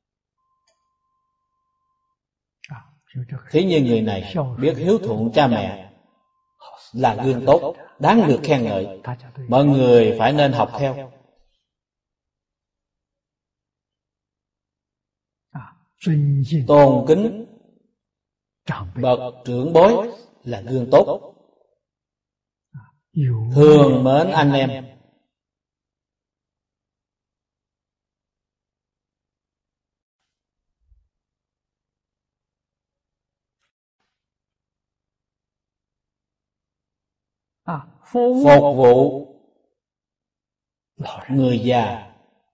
Thế nhưng người này biết hiếu thuận cha mẹ là gương tốt, đáng được khen ngợi. Mọi người phải nên học theo. Tôn kính bậc trưởng bối là gương tốt. Thương mến anh em. Phục vụ người già,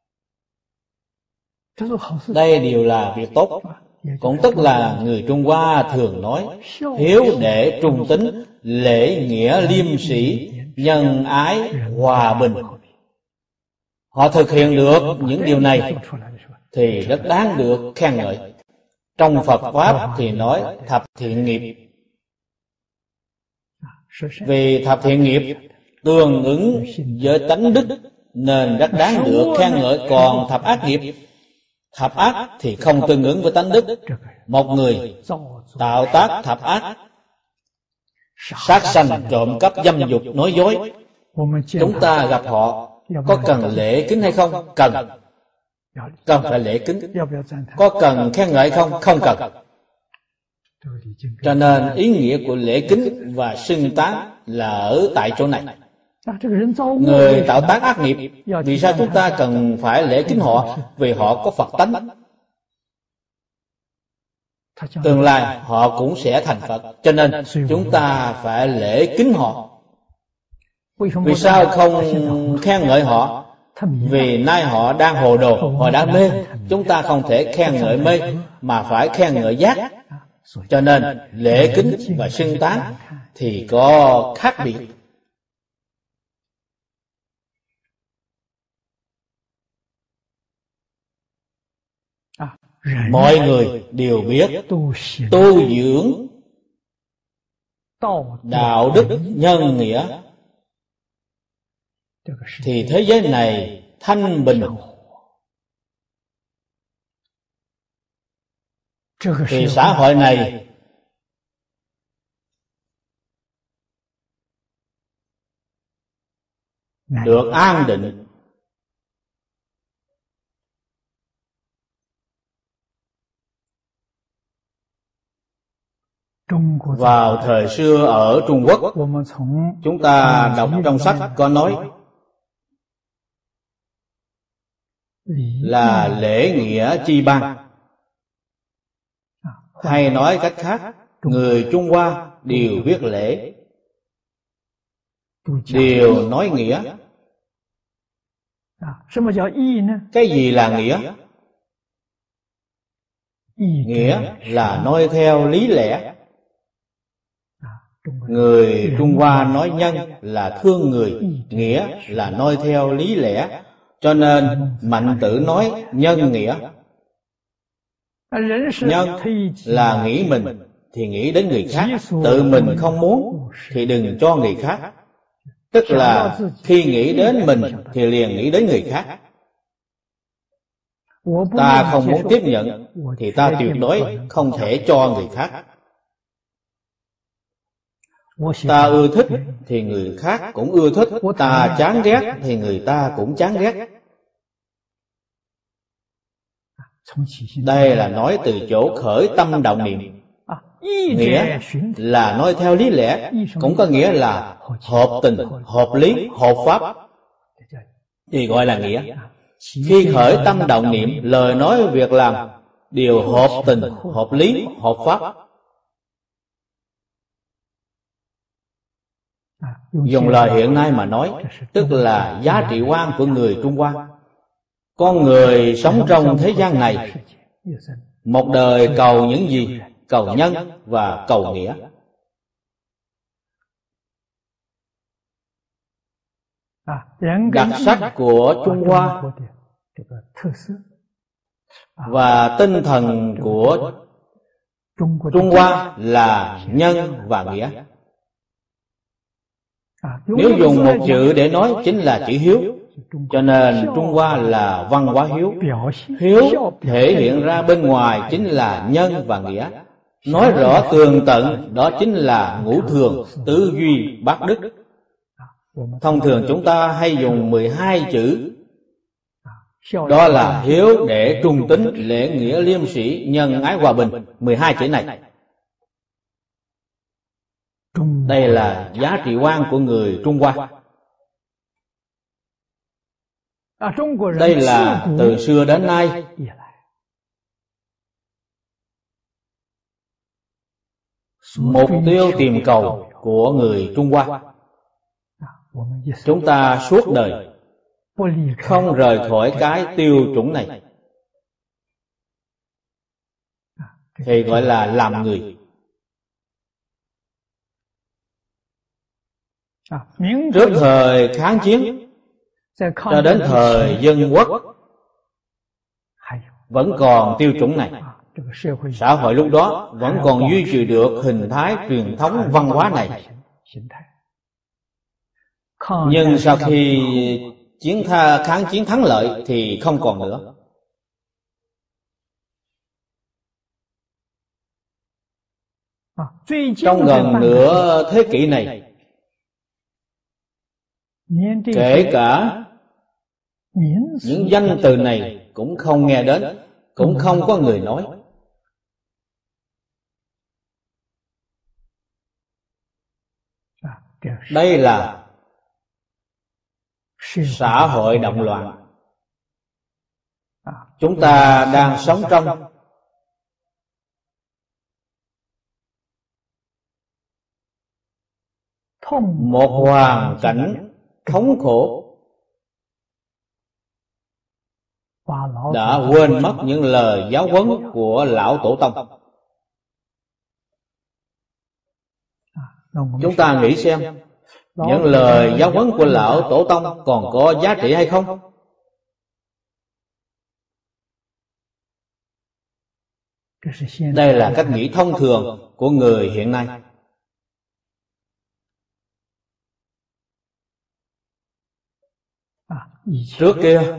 đây đều là việc tốt. Cũng tức là người Trung Hoa thường nói hiếu đệ trung tín, lễ nghĩa liêm sĩ, nhân ái hòa bình. Họ thực hiện được những điều này thì rất đáng được khen ngợi. Trong Phật Pháp thì nói thập thiện nghiệp. Vì thập thiện nghiệp tương ứng với tánh đức nên rất đáng được khen ngợi. Còn thập ác nghiệp, thập ác thì không tương ứng với tánh đức. Một người tạo tác thập ác, sát sanh, trộm cắp, dâm dục, nói dối, chúng ta gặp họ có cần lễ kính hay không? Cần. Cần phải lễ kính. Có cần khen ngợi không? Không cần. Cho nên ý nghĩa của lễ kính và xưng tán là ở tại chỗ này. Người tạo tác ác nghiệp, vì sao chúng ta cần phải lễ kính họ? Vì họ có Phật tánh, tương lai họ cũng sẽ thành Phật. Cho nên chúng ta phải lễ kính họ. Vì sao không khen ngợi họ? Vì nay họ đang hồ đồ, họ đang mê. Chúng ta không thể khen ngợi mê mà phải khen ngợi giác. Cho nên lễ kính và xưng tán thì có khác biệt. Mọi người đều biết tu dưỡng đạo đức nhân nghĩa thì thế giới này thanh bình, thì xã hội này được an định. Vào thời xưa ở Trung Quốc, chúng ta đọc trong sách có nói là lễ nghĩa chi ban. Hay nói cách khác, người Trung Hoa đều biết lễ. đều nói nghĩa. Cái gì là nghĩa? Nghĩa là nói theo lý lẽ. Người Trung Hoa nói nhân là thương người, nghĩa là nói theo lý lẽ. Cho nên Mạnh Tử nói nhân nghĩa. Nhân là nghĩ mình thì nghĩ đến người khác, tự mình không muốn thì đừng cho người khác. Tức là khi nghĩ đến mình thì liền nghĩ đến người khác. Ta không muốn tiếp nhận thì ta tuyệt đối không thể cho người khác. Ta ưa thích thì người khác cũng ưa thích, ta chán ghét thì người ta cũng chán ghét. Đây là nói từ chỗ khởi tâm động niệm. Nghĩa là nói theo lý lẽ, cũng có nghĩa là hợp tình, hợp lý, hợp pháp, thì gọi là nghĩa. Khi khởi tâm động niệm, lời nói việc làm đều hợp tình, hợp lý, hợp pháp. Dùng lời hiện nay mà nói, tức là giá trị quan của người Trung Hoa. Con người sống trong thế gian này, một đời cầu những gì? Cầu nhân và cầu nghĩa. Đặc sắc của Trung Hoa và tinh thần của Trung Hoa là nhân và nghĩa. Nếu dùng một chữ để nói chính là chữ hiếu. Cho nên Trung Hoa là văn hóa hiếu. Hiếu thể hiện ra bên ngoài chính là nhân và nghĩa. Nói rõ tường tận đó chính là ngũ thường, tứ duy, bát đức. Thông thường chúng ta hay dùng mười hai chữ. Đó là hiếu, đệ, trung tín, lễ, nghĩa, liêm sĩ, nhân, ái, hòa bình. mười hai chữ này. Đây là giá trị quan của người Trung Hoa. Đây là từ xưa đến nay. Mục tiêu tìm cầu của người Trung Hoa. Chúng ta suốt đời không rời khỏi cái tiêu chuẩn này, thì gọi là làm người. Trước thời kháng chiến cho đến thời dân quốc vẫn còn tiêu chuẩn này. Xã hội lúc đó vẫn còn duy trì được hình thái truyền thống văn hóa này. Nhưng sau khi chiến tha, kháng chiến thắng lợi thì không còn nữa. Trong gần nửa thế kỷ này, kể cả những danh từ này cũng không nghe đến, cũng không có người nói. Đây là xã hội động loạn. Chúng ta đang sống trong một hoàn cảnh thống khổ, đã quên mất những lời giáo huấn của lão tổ tông. Chúng ta nghĩ xem, những lời giáo huấn của lão tổ tông còn có giá trị hay không? Đây là cách nghĩ thông thường của người hiện nay. Trước kia,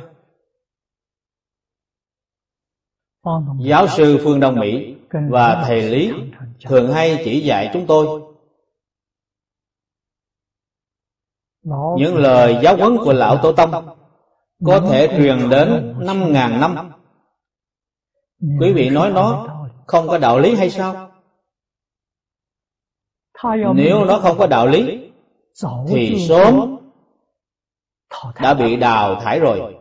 giáo sư Phương Đông Mỹ và thầy Lý thường hay chỉ dạy chúng tôi những lời giáo huấn của lão tổ tông có thể truyền đến năm ngàn năm. Quý vị nói nó không có đạo lý hay sao? Nếu nó không có đạo lý thì sớm đã bị đào thải rồi.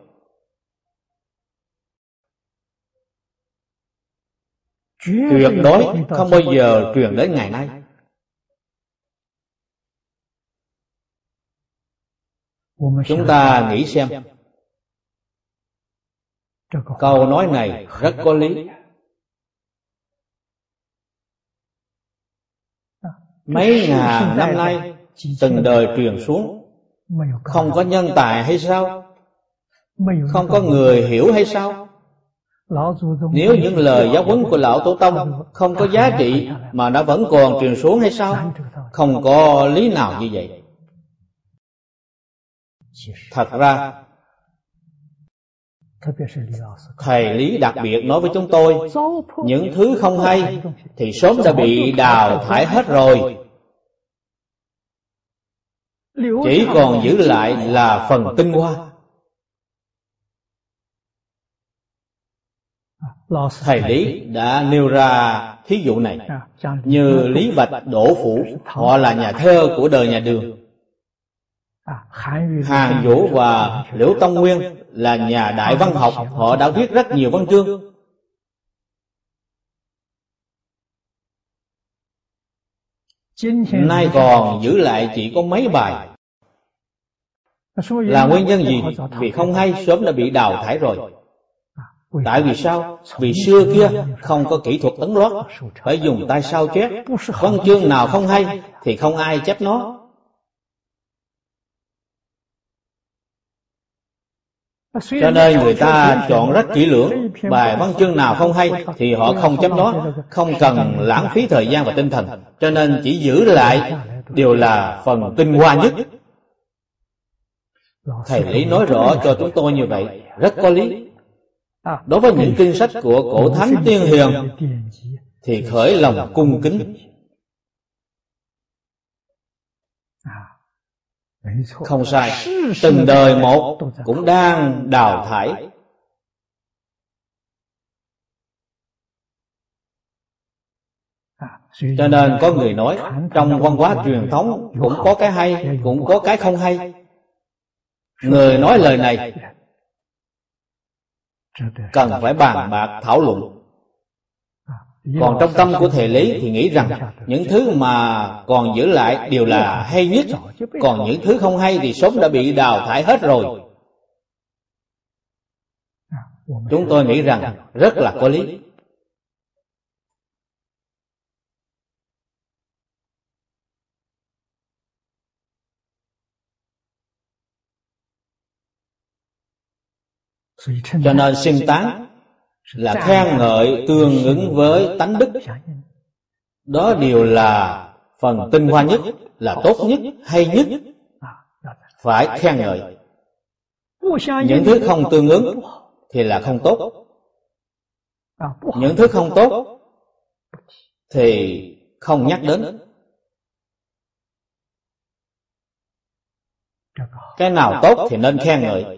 Tuyệt đối không bao giờ truyền đến ngày nay. Chúng ta nghĩ xem, câu nói này rất có lý. Mấy ngàn năm nay từng đời truyền xuống, không có nhân tài hay sao? Không có người hiểu hay sao? Nếu những lời giáo huấn của Lão Tổ Tông không có giá trị mà nó vẫn còn truyền xuống hay sao? Không có lý nào như vậy. Thật ra, thầy Lý đặc biệt nói với chúng tôi, những thứ không hay thì sớm đã bị đào thải hết rồi. Chỉ còn giữ lại là phần tinh hoa. Thầy Lý đã nêu ra thí dụ này, như Lý Bạch Đỗ Phủ, họ là nhà thơ của đời nhà Đường. Hàn Vũ và Liễu Tông Nguyên là nhà đại văn học, họ đã viết rất nhiều văn chương. Nay còn giữ lại chỉ có mấy bài. Là nguyên nhân gì? Vì không hay, sớm đã bị đào thải rồi. Tại vì sao? Vì xưa kia không có kỹ thuật ấn lót, phải dùng tay sao chép. Văn chương nào không hay thì không ai chép nó. Cho nên người ta chọn rất kỹ lưỡng. Bài văn chương nào không hay thì họ không chép nó, không cần lãng phí thời gian và tinh thần. Cho nên chỉ giữ lại đều là phần tinh hoa nhất. Thầy Lý nói rõ cho chúng tôi như vậy, rất có lý. Đối với những kinh sách của cổ thánh tiên hiền thì khởi lòng cung kính. Không sai, từng đời một cũng đang đào thải. Cho nên có người nói, trong văn hóa truyền thống cũng có cái hay, cũng có cái không hay. Người nói lời này cần phải bàn bạc thảo luận. Còn trong tâm của thầy Lý thì nghĩ rằng những thứ mà còn giữ lại đều là hay nhất, còn những thứ không hay thì sớm đã bị đào thải hết rồi. Chúng tôi nghĩ rằng rất là có lý. Cho nên xưng tán là khen ngợi tương ứng với tánh đức. Đó đều là phần tinh hoa nhất, là tốt nhất, hay nhất. Phải khen ngợi. Những thứ không tương ứng thì là không tốt. Những thứ không tốt thì không nhắc đến. Cái nào tốt thì nên khen ngợi.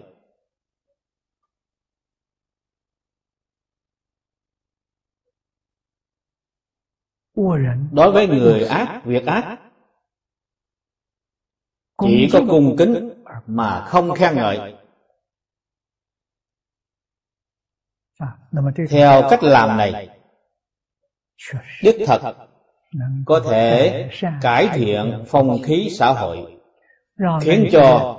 Đối với người ác, việc ác chỉ có cung kính mà không khen ngợi. Theo cách làm này, đích thật có thể cải thiện phong khí xã hội, khiến cho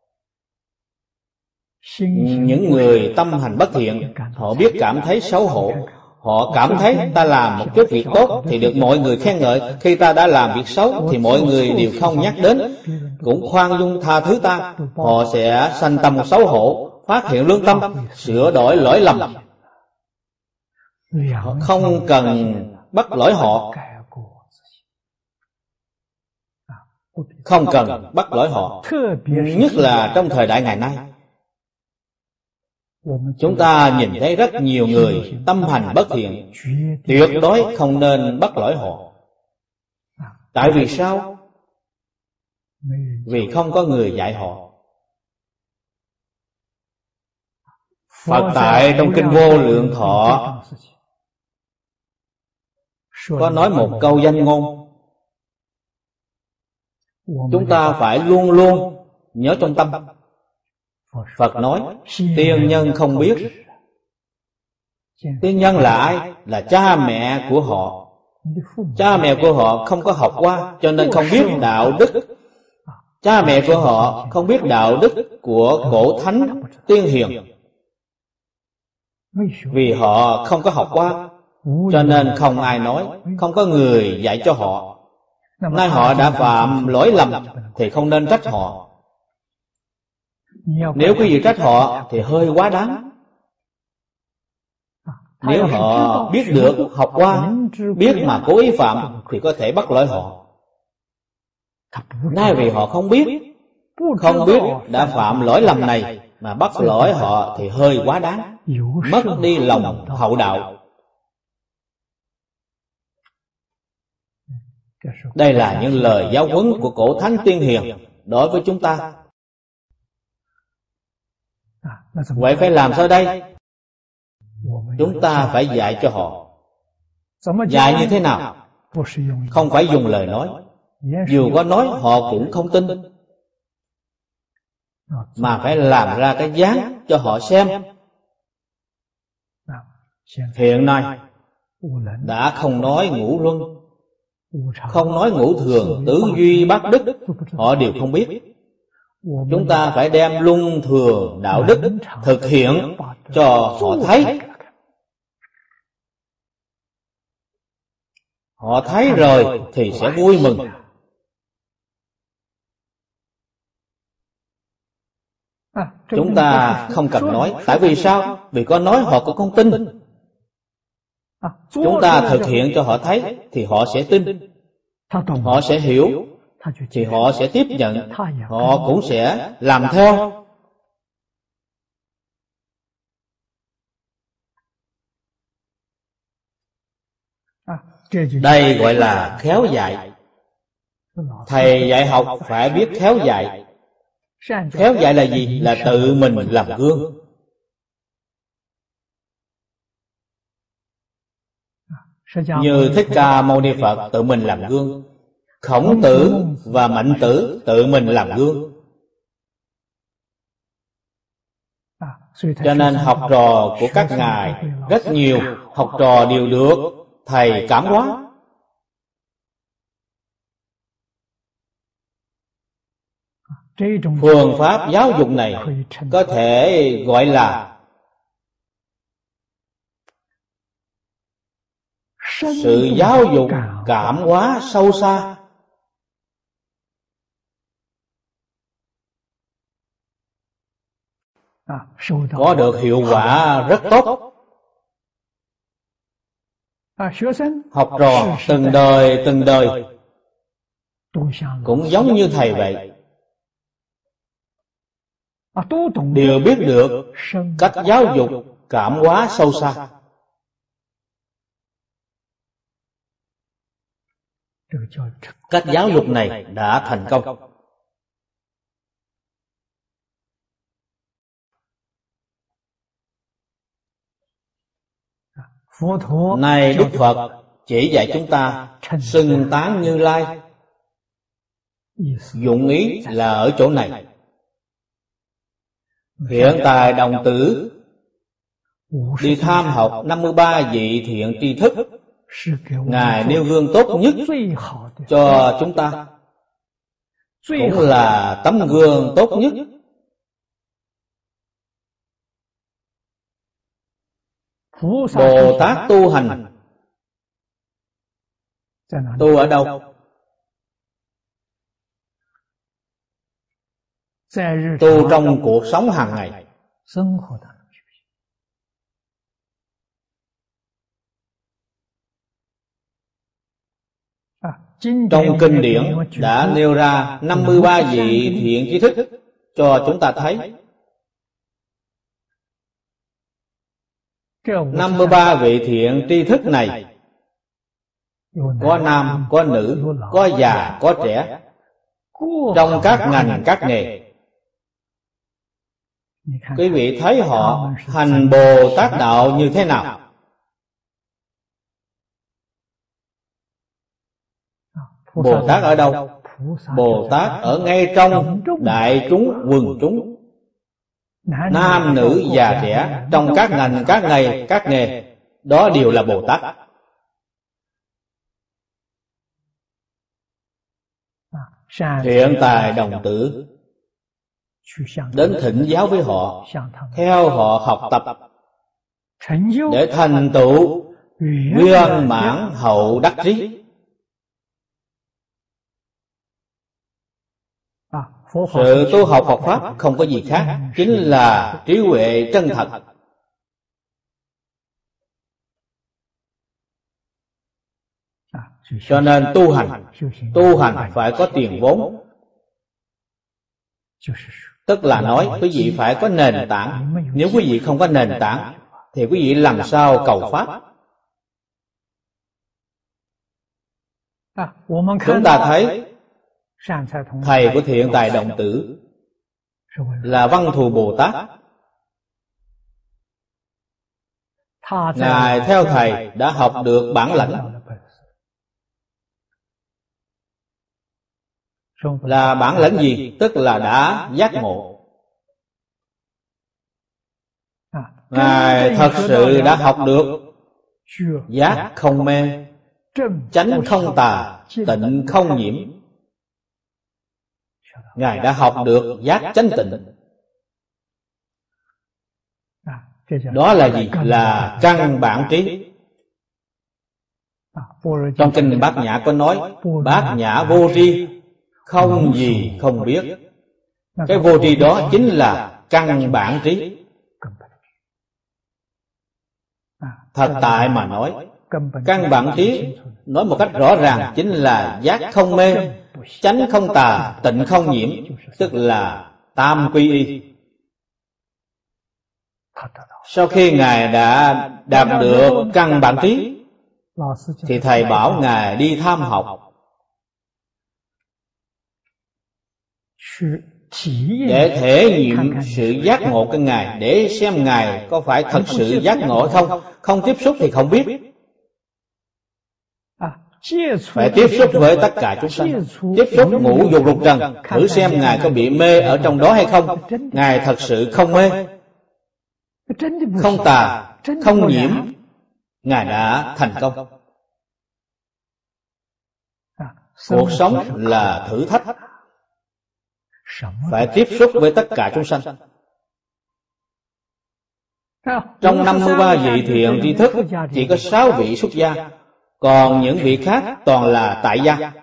những người tâm hành bất thiện họ biết cảm thấy xấu hổ. Họ cảm thấy ta làm một chút việc tốt thì được mọi người khen ngợi, khi ta đã làm việc xấu thì mọi người đều không nhắc đến, cũng khoan dung tha thứ ta. Họ sẽ sanh tâm xấu hổ, phát hiện lương tâm, sửa đổi lỗi lầm. Họ không cần bắt lỗi họ, không cần bắt lỗi họ, nhất là trong thời đại ngày nay. Chúng ta nhìn thấy rất nhiều người tâm hành bất thiện, tuyệt đối không nên bắt lỗi họ. Tại vì sao? Vì không có người dạy họ. Phật tại trong Kinh Vô Lượng Thọ có nói một câu danh ngôn, chúng ta phải luôn luôn nhớ trong tâm. Phật nói, tiên nhân không biết. Tiên nhân là ai? Là cha mẹ của họ. Cha mẹ của họ không có học qua, cho nên không biết đạo đức. Cha mẹ của họ không biết đạo đức của cổ thánh tiên hiền, vì họ không có học qua, cho nên không ai nói, không có người dạy cho họ. Nay họ đã phạm lỗi lầm thì không nên trách họ. Nếu quý vị trách họ thì hơi quá đáng. Nếu họ biết được, học qua, biết mà cố ý phạm thì có thể bắt lỗi họ. Nay vì họ không biết, không biết đã phạm lỗi lầm này mà bắt lỗi họ thì hơi quá đáng, mất đi lòng hậu đạo. Đây là những lời giáo huấn của cổ thánh tiên hiền đối với chúng ta. Vậy phải làm sao đây? Chúng ta phải dạy cho họ. Dạy như thế nào? Không phải dùng lời nói, dù có nói họ cũng không tin, mà phải làm ra cái dáng cho họ xem. Hiện nay đã không nói ngũ luân, không nói ngũ thường, tứ duy, bát đức, họ đều không biết. Chúng ta phải đem luân thường đạo đức thực hiện cho họ thấy. Họ thấy rồi thì sẽ vui mừng. Chúng ta không cần nói. Tại vì sao? Vì có nói họ cũng không tin. Chúng ta thực hiện cho họ thấy thì họ sẽ tin, họ sẽ hiểu, thì họ sẽ tiếp nhận, họ cũng sẽ làm theo. Đây gọi là khéo dạy. Thầy dạy học phải biết khéo dạy. Khéo dạy là gì? Là tự mình làm gương. Như Thích Ca Mâu Ni Phật tự mình làm gương, Khổng Tử và Mạnh Tử tự mình làm gương. Cho nên học trò của các ngài rất nhiều, học trò đều được thầy cảm hóa. Phương pháp giáo dục này có thể gọi là sự giáo dục cảm hóa sâu xa. Có được hiệu quả rất tốt. Học trò từng đời từng đời cũng giống như thầy vậy, đều biết được cách giáo dục cảm hóa sâu xa. Cách giáo dục này đã thành công. Này Đức Phật chỉ dạy chúng ta xưng tán Như Lai. Dụng ý là ở chỗ này. Hiện tại đồng tử đi tham học năm mươi ba vị thiện tri thức, Ngài nêu gương tốt nhất cho chúng ta, cũng là tấm gương tốt nhất. Bồ Tát tu hành tu ở đâu? Tu trong cuộc sống hàng ngày. Trong kinh điển đã nêu ra năm mươi ba vị thiện tri thức cho chúng ta thấy. năm mươi ba vị thiện tri thức này có nam, có nữ, có già, có trẻ, trong các ngành, các nghề. Quý vị thấy họ hành Bồ Tát đạo như thế nào? Bồ Tát ở đâu? Bồ Tát ở ngay trong đại chúng quần chúng, nam nữ già trẻ, trong các ngành, các nghề, các nghề, đó đều là Bồ Tát. thiện tài đồng tử, đến thỉnh giáo với họ, theo họ học tập, để thành tựu viên mãn hậu đắc trí. Sự tu học Phật Pháp không có gì khác, chính là trí huệ chân thật. Cho nên tu hành, tu hành phải có tiền vốn. Tức là nói quý vị phải có nền tảng. Nếu quý vị không có nền tảng thì quý vị làm sao cầu Pháp? Chúng ta thấy thầy của thiện tài đồng tử là Văn Thù Bồ Tát. Ngài theo thầy đã học được bản lãnh. Là bản lãnh gì? Tức là đã giác ngộ. Ngài thật sự đã học được giác không mê, chánh không tà, tịnh không nhiễm. Ngài đã học được giác chánh tịnh. Đó là gì? Là căn bản trí. Trong kinh Bát Nhã có nói, Bát Nhã vô tri, không gì không biết. Cái vô tri đó chính là căn bản trí. Thật tại mà nói, căn bản trí nói một cách rõ ràng chính là giác không mê, chánh không tà, tịnh không nhiễm, tức là tam quy y. Sau khi Ngài đã đạt được căn bản trí thì thầy bảo Ngài đi tham học, để thể nghiệm sự giác ngộ của Ngài, để xem Ngài có phải thật sự giác ngộ hay không. Không tiếp xúc thì không biết. Phải tiếp xúc với tất cả chúng sanh, tiếp xúc ngũ dục lục trần, thử xem Ngài có bị mê ở trong đó hay không. Ngài thật sự không mê, không tà, không nhiễm, Ngài đã thành công. Cuộc sống là thử thách, phải tiếp xúc với tất cả chúng sanh. Trong năm mươi ba vị thiện tri thức chỉ có sáu vị xuất gia, còn những vị khác toàn là tại gia.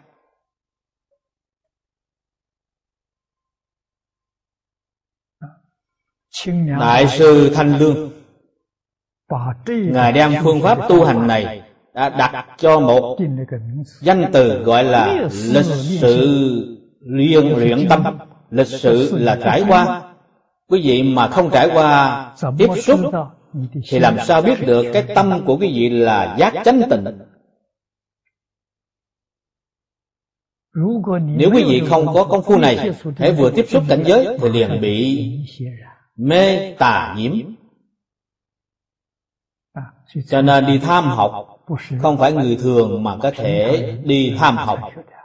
Đại sư Thanh Lương, Ngài đem phương pháp tu hành này đã đặt cho một danh từ gọi là lịch sự luyện luyện tâm. Lịch sự là trải qua. Quý vị mà không trải qua tiếp xúc thì làm sao biết được cái tâm của quý vị là giác chánh tịnh. Nếu quý vị không có công phu này, hễ vừa tiếp xúc cảnh giới thì liền bị mê tà nhiễm. Cho nên đi tham học không phải người thường mà có thể đi tham học.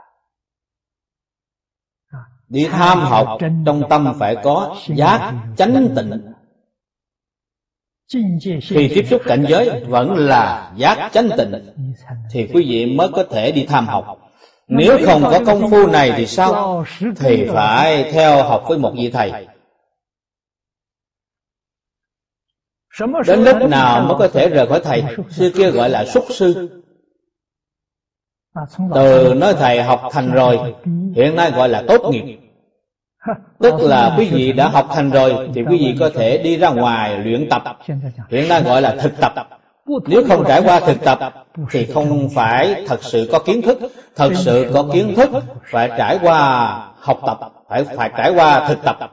Đi tham học trong tâm phải có giác chánh tịnh. Khi tiếp xúc cảnh giới vẫn là giác chánh tịnh thì quý vị mới có thể đi tham học. Nếu không có công phu này thì sao? Thì phải theo học với một vị thầy. Đến lúc nào mới có thể rời khỏi thầy? Xưa kia gọi là xuất sư. Từ nói thầy học thành rồi, hiện nay gọi là tốt nghiệp. Tức là quý vị đã học thành rồi thì quý vị có thể đi ra ngoài luyện tập. Hiện nay gọi là thực tập. Nếu không trải qua thực tập thì không phải thật sự có kiến thức. Thật sự có kiến thức phải trải qua học tập, phải phải trải qua thực tập.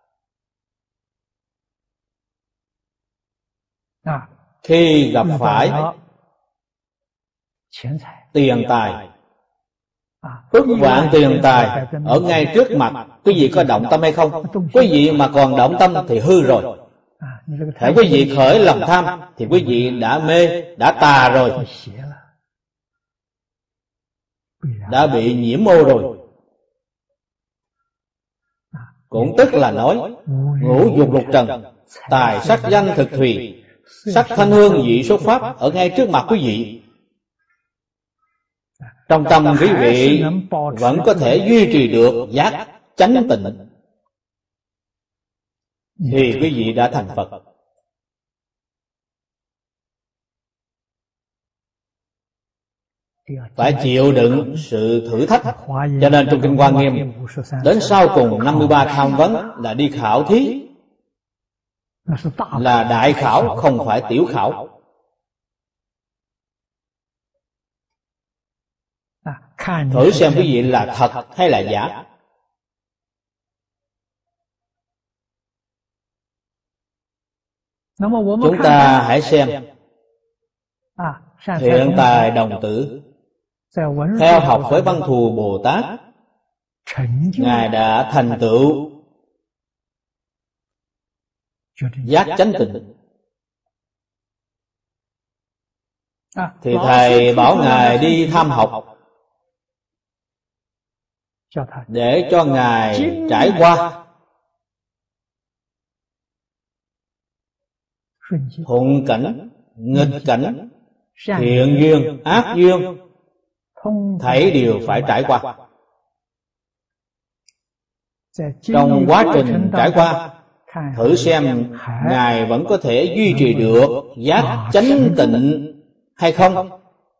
Khi gặp phải tiền tài, ức vạn tiền tài ở ngay trước mặt, quý vị có động tâm hay không? Quý vị mà còn động tâm thì hư rồi. Hãy quý vị khởi lòng tham thì quý vị đã mê, đã tà rồi, đã bị nhiễm ô rồi. Cũng tức là nói ngũ dục lục trần, tài sắc danh thực thùy, sắc thanh hương vị xuất pháp ở ngay trước mặt quý vị. trong tâm quý vị vẫn có thể duy trì được giác chánh tịnh, thì quý vị đã thành Phật. Phải chịu đựng sự thử thách. Cho nên trong Kinh Hoa Nghiêm, đến sau cùng năm mươi ba tham vấn là đi khảo thí, là đại khảo, không phải tiểu khảo. Thử xem quý vị là thật hay là giả. Chúng ta hãy xem Thiện Tài Đồng Tử theo học với Văn Thù Bồ Tát, Ngài đã thành tựu giác chánh tịnh. Thì Thầy bảo Ngài đi tham học để cho Ngài trải qua thuận cảnh, nghịch cảnh, thiện duyên, ác duyên, thảy đều phải trải qua. Trong quá trình trải qua, thử xem Ngài vẫn có thể duy trì được giác chánh tịnh hay không.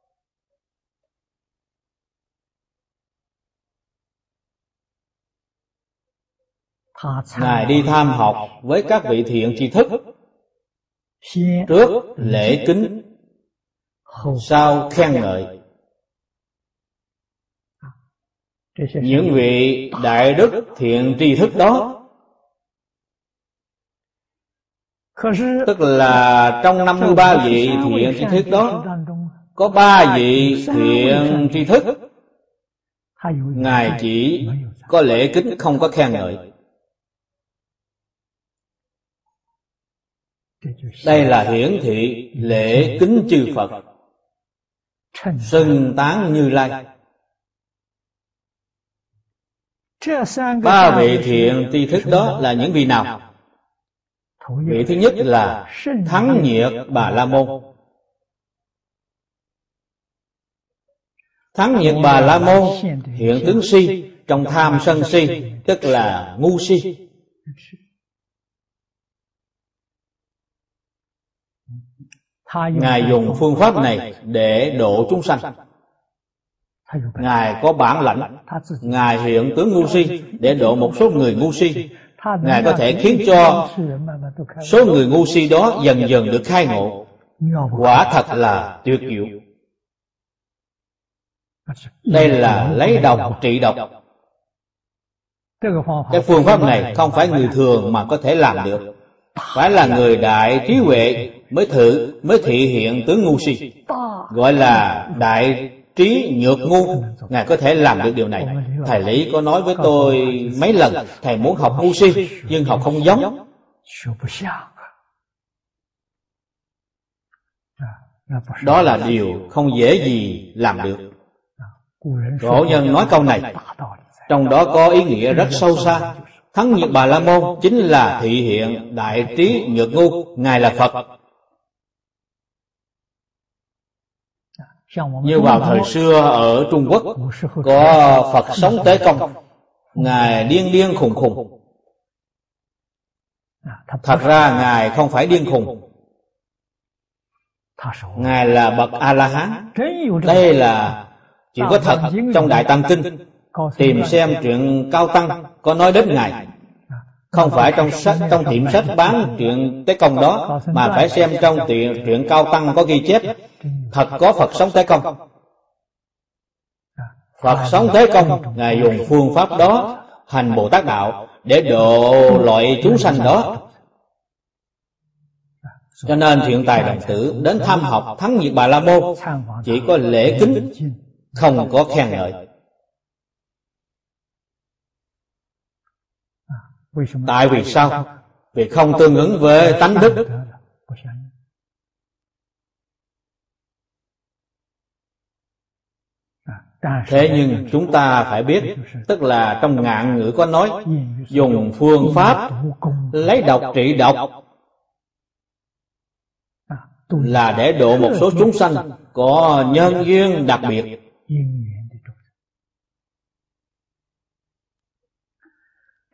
Ngài đi tham học với các vị thiện tri thức, trước lễ kính, sau khen ngợi. Những vị đại đức thiện tri thức đó, tức là trong năm mươi ba vị thiện tri thức đó, có ba vị thiện tri thức Ngài chỉ có lễ kính, không có khen ngợi. Đây là hiển thị lễ kính chư Phật, xưng tán Như Lai. Ba vị thiện tri thức đó là những vị nào? Vị thứ nhất là Thắng Nhiệt Bà La Môn. Thắng Nhiệt Bà La Môn hiện tướng si, trong tham sân si, tức là ngu si. Ngài dùng phương pháp này để độ chúng sanh. Ngài có bản lãnh, Ngài hiện tướng ngu si để độ một số người ngu si. Ngài có thể khiến cho số người ngu si đó dần dần được khai ngộ. Quả thật là tuyệt diệu. Đây là lấy độc trị độc. Cái phương pháp này không phải người thường mà có thể làm được, phải là người đại trí huệ mới thử mới thị hiện tướng ngu si, gọi là đại trí nhược ngu. Ngài có thể làm được điều này. Thầy Lý có nói với tôi mấy lần, thầy muốn học ngu si nhưng học không giống. Đó là điều không dễ gì làm được. Cổ nhân nói câu này, trong đó có ý nghĩa rất sâu xa. Thắng Nhiệt Bà La Môn chính là thị hiện đại trí nhược ngu. Ngài là Phật. Như vào thời xưa ở Trung Quốc, có Phật sống Tế Công. Ngài điên điên khùng khùng. Thật ra Ngài không phải điên khùng, Ngài là bậc A-la-hán. Đây là chuyện có thật. Trong Đại Tam Kinh tìm xem truyện Cao Tăng có nói đến Ngài. Không phải trong sách, trong tiệm sách bán truyện Tế Công đó, mà phải xem trong truyện Cao Tăng có ghi chép thật có Phật sống Tế Công. Phật sống Tế Công, Ngài dùng phương pháp đó hành Bồ Tát đạo để độ loại chúng sanh đó. Cho nên Thiện Tài Đồng Tử đến thăm học Thắng Nhiệt Bà La Môn chỉ có lễ kính, không có khen ngợi. Tại vì sao? Vì không tương ứng với tánh đức. Thế nhưng chúng ta phải biết, tức là trong ngạn ngữ có nói, dùng phương pháp lấy độc trị độc là để độ một số chúng sanh có nhân duyên đặc biệt.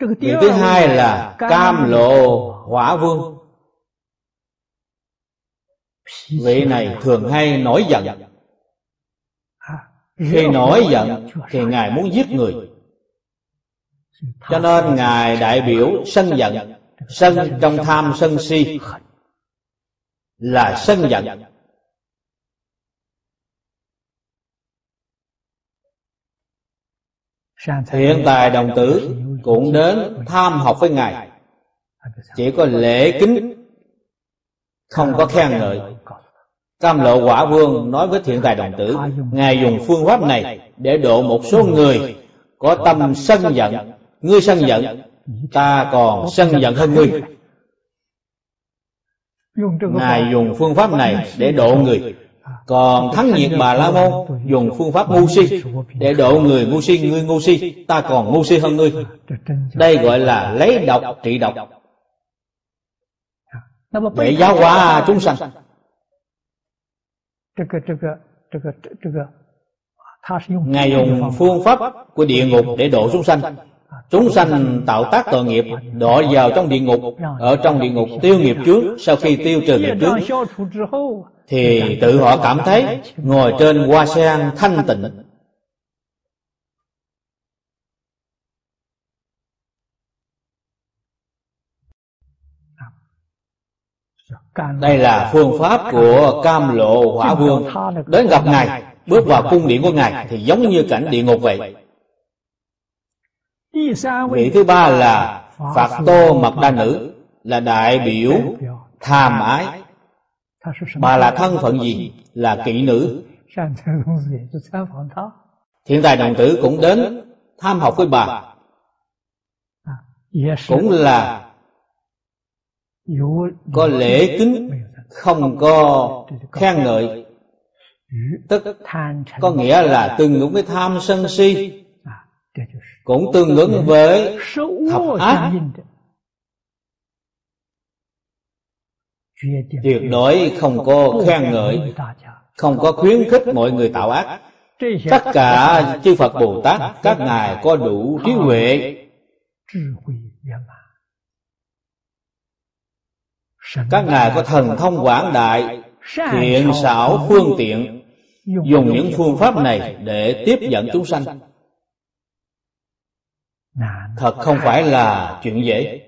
Vị thứ hai là Cam Lộ Hỏa Vương. Vị này thường hay nổi giận. Khi nổi giận thì Ngài muốn giết người, cho nên Ngài đại biểu sân giận. Sân trong tham sân si là sân giận. Thiện tài đồng tử cũng đến tham học với Ngài, chỉ có lễ kính, không có khen ngợi. Cam Lộ Hỏa Vương nói với Thiện tài đồng tử, Ngài dùng phương pháp này để độ một số người có tâm sân giận. Ngươi sân giận, ta còn sân giận hơn ngươi. Ngài dùng phương pháp này để độ người. Còn Thắng Nhiệt Bà La Môn dùng phương pháp ngu si để độ người ngu si. Ngươi ngu si, ta còn ngu si hơn ngươi. Đây gọi là lấy độc trị độc, để giáo hóa chúng sanh. Ngài dùng phương pháp của địa ngục để độ chúng sanh. Chúng sanh tạo tác tội nghiệp, đọa vào trong địa ngục. Ở trong địa ngục tiêu nghiệp chướng. Sau khi tiêu trừ nghiệp chướng thì tự họ cảm thấy ngồi trên hoa sen thanh tịnh. Đây là phương pháp của Cam Lộ Hỏa Vương. Đến gặp Ngài, bước vào cung điện của Ngài thì giống như cảnh địa ngục vậy. Vị thứ ba là Phật Tô Mật Đa Nữ, là đại biểu tham ái. Bà là thân phận gì? Là kỵ nữ. Thiện tài đồng tử cũng đến tham học với bà, cũng là có lễ kính, không có khen ngợi. Tức có nghĩa là tương ứng với tham sân si, cũng tương ứng với thập ác. Tuyệt đối không có khen ngợi, không có khuyến khích mọi người tạo ác. Tất cả chư Phật Bồ Tát, các ngài có đủ trí huệ, các ngài có thần thông quảng đại, thiện xảo phương tiện, dùng những phương pháp này để tiếp dẫn chúng sanh. Thật không phải là chuyện dễ.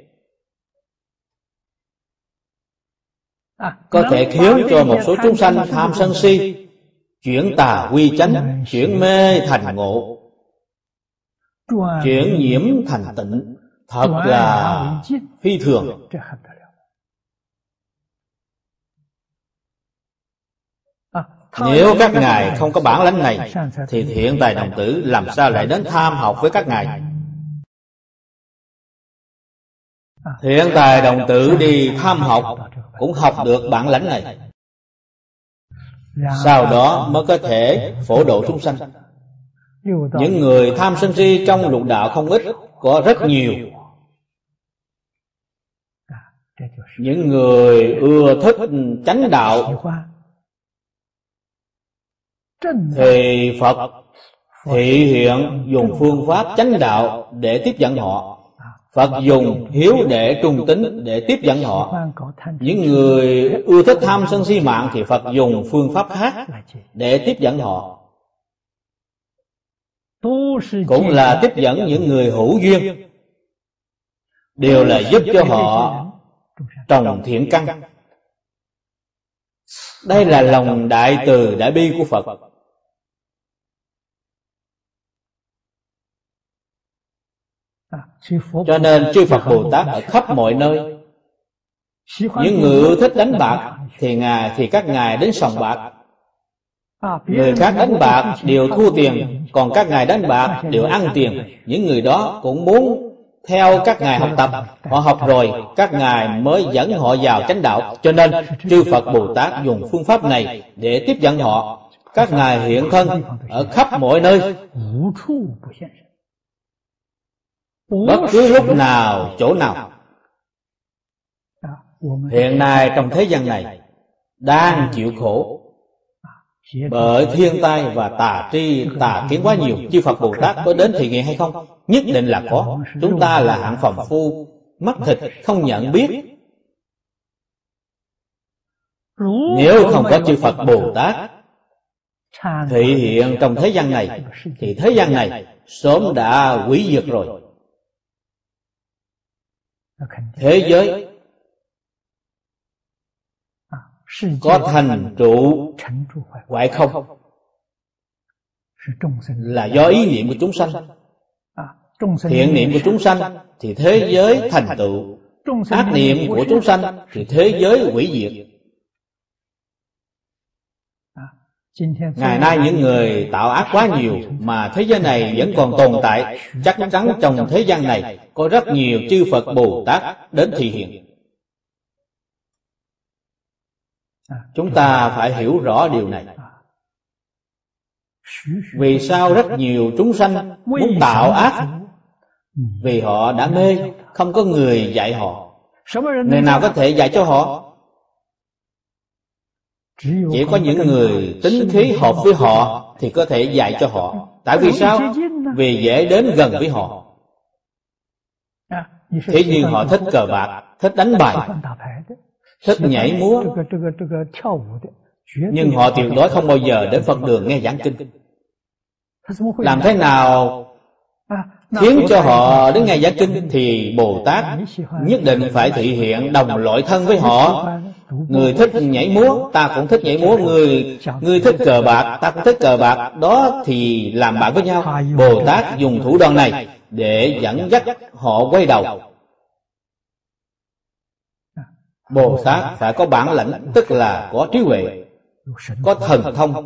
Có thể khiến cho một số chúng sanh tham sân si chuyển tà quy chánh, chuyển mê thành ngộ, chuyển nhiễm thành tịnh. Thật là phi thường. Nếu các ngài không có bản lãnh này thì thiện tài đồng tử làm sao lại đến tham học với các ngài? Thiện tài đồng tử đi tham học cũng học được bản lãnh này, sau đó mới có thể phổ độ chúng sanh. Những người tham sân si trong lục đạo không ít, có rất nhiều. Những người ưa thích chánh đạo thì Phật thị hiện dùng phương pháp chánh đạo để tiếp dẫn họ. Phật dùng hiếu để trung tín để tiếp dẫn họ. Những người ưa thích tham sân si mạng thì Phật dùng phương pháp khác để tiếp dẫn họ, cũng là tiếp dẫn những người hữu duyên, đều là giúp cho họ trồng thiện căn. Đây là lòng đại từ đại bi của Phật. Cho nên chư Phật Bồ Tát ở khắp mọi nơi. Những người ưa thích đánh bạc thì ngài thì các ngài đến sòng bạc. Người khác đánh bạc đều thua tiền, còn các ngài đánh bạc đều ăn tiền. Những người đó cũng muốn theo các ngài học tập. Họ học rồi các ngài mới dẫn họ vào chánh đạo. Cho nên chư Phật Bồ Tát dùng phương pháp này để tiếp dẫn họ. Các ngài hiện thân ở khắp mọi nơi, bất cứ lúc nào, chỗ nào. Hiện nay trong thế gian này đang chịu khổ, bởi thiên tai và tà tri tà kiến quá nhiều. Chư Phật Bồ Tát có đến thị hiện hay không? Nhất định là có. Chúng ta là hạng phàm phu, mắt thịt không nhận biết. Nếu không có chư Phật Bồ Tát thị hiện trong thế gian này, thì thế gian này sớm đã hủy diệt rồi. Thế giới có thành trụ hoại không là do ý niệm của chúng sanh. Thiện niệm của chúng sanh thì thế giới thành tựu, ác niệm của chúng sanh thì thế giới hủy diệt. Ngày nay những người tạo ác quá nhiều mà thế giới này vẫn còn tồn tại. Chắc chắn trong thế gian này có rất nhiều chư Phật Bồ Tát đến thị hiện. Chúng ta phải hiểu rõ điều này. Vì sao rất nhiều chúng sanh muốn tạo ác? Vì họ đã mê, không có người dạy họ. Người nào có thể dạy cho họ? Chỉ có những người tính khí hợp với họ thì có thể dạy cho họ. Tại vì sao? Vì dễ đến gần với họ. Thế nhưng họ thích cờ bạc, thích đánh bài, thích nhảy múa, nhưng họ tuyệt đối không bao giờ đến Phật đường nghe giảng kinh. Làm thế nào khiến cho họ đến nghe giảng kinh? Thì Bồ Tát nhất định phải thị hiện đồng loại thân với họ. Người thích nhảy múa, ta cũng thích nhảy múa. Người người thích cờ bạc, ta cũng thích cờ bạc. Đó thì làm bạn với nhau. Bồ Tát dùng thủ đoạn này để dẫn dắt họ quay đầu. Bồ Tát phải có bản lãnh, tức là có trí huệ, có thần thông.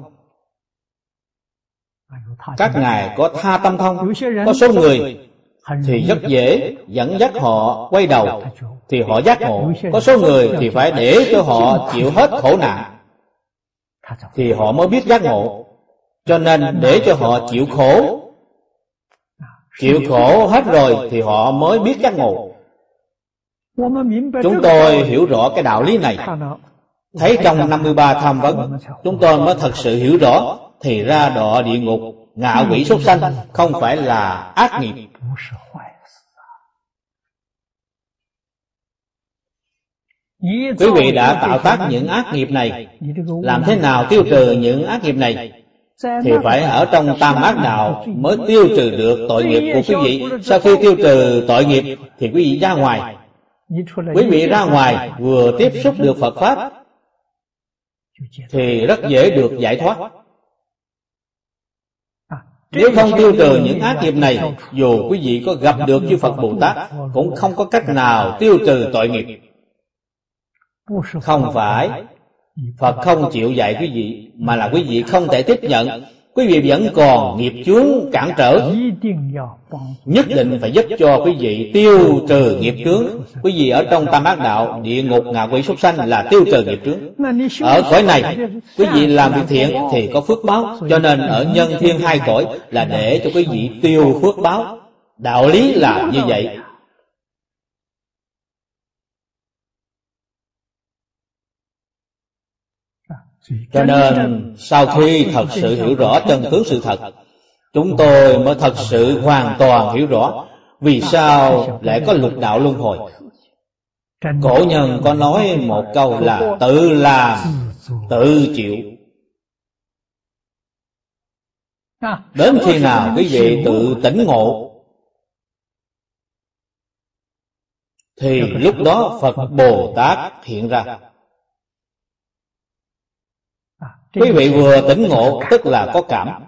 Các ngài có tha tâm thông. Có số người thì rất dễ dẫn dắt họ quay đầu thì họ giác ngộ. Có số người thì phải để cho họ chịu hết khổ nạn thì họ mới biết giác ngộ. Cho nên để cho họ chịu khổ, chịu khổ hết rồi thì họ mới biết giác ngộ. Chúng tôi hiểu rõ cái đạo lý này, thấy trong năm mươi ba tham vấn, chúng tôi mới thật sự hiểu rõ. Thì ra đọa địa ngục, ngạ quỷ súc sanh không phải là ác nghiệp. Quý vị đã tạo tác những ác nghiệp này, làm thế nào tiêu trừ những ác nghiệp này? Thì phải ở trong tam ác đạo mới tiêu trừ được tội nghiệp của quý vị. Sau khi tiêu trừ tội nghiệp thì quý vị ra ngoài. Quý vị ra ngoài vừa tiếp xúc được Phật Pháp thì rất dễ được giải thoát. Nếu không tiêu trừ những ác nghiệp này, dù quý vị có gặp được chư Phật Bồ Tát cũng không có cách nào tiêu trừ tội nghiệp. Không phải Phật không chịu dạy quý vị, mà là quý vị không thể tiếp nhận. Quý vị vẫn còn nghiệp chướng cản trở. Nhất định phải giúp cho quý vị tiêu trừ nghiệp chướng. Quý vị ở trong tam ác đạo, địa ngục, ngạ quỷ súc sanh là tiêu trừ nghiệp chướng. Ở cõi này quý vị làm việc thiện thì có phước báo. Cho nên ở nhân thiên hai cõi là để cho quý vị tiêu phước báo. Đạo lý là như vậy. Cho nên sau khi thật sự hiểu rõ chân tướng sự thật, chúng tôi mới thật sự hoàn toàn hiểu rõ vì sao lại có lục đạo luân hồi. Cổ nhân có nói một câu là tự làm tự chịu. Đến khi nào quý vị tự tỉnh ngộ thì lúc đó Phật Bồ Tát hiện ra. Quý vị vừa tỉnh ngộ tức là có cảm.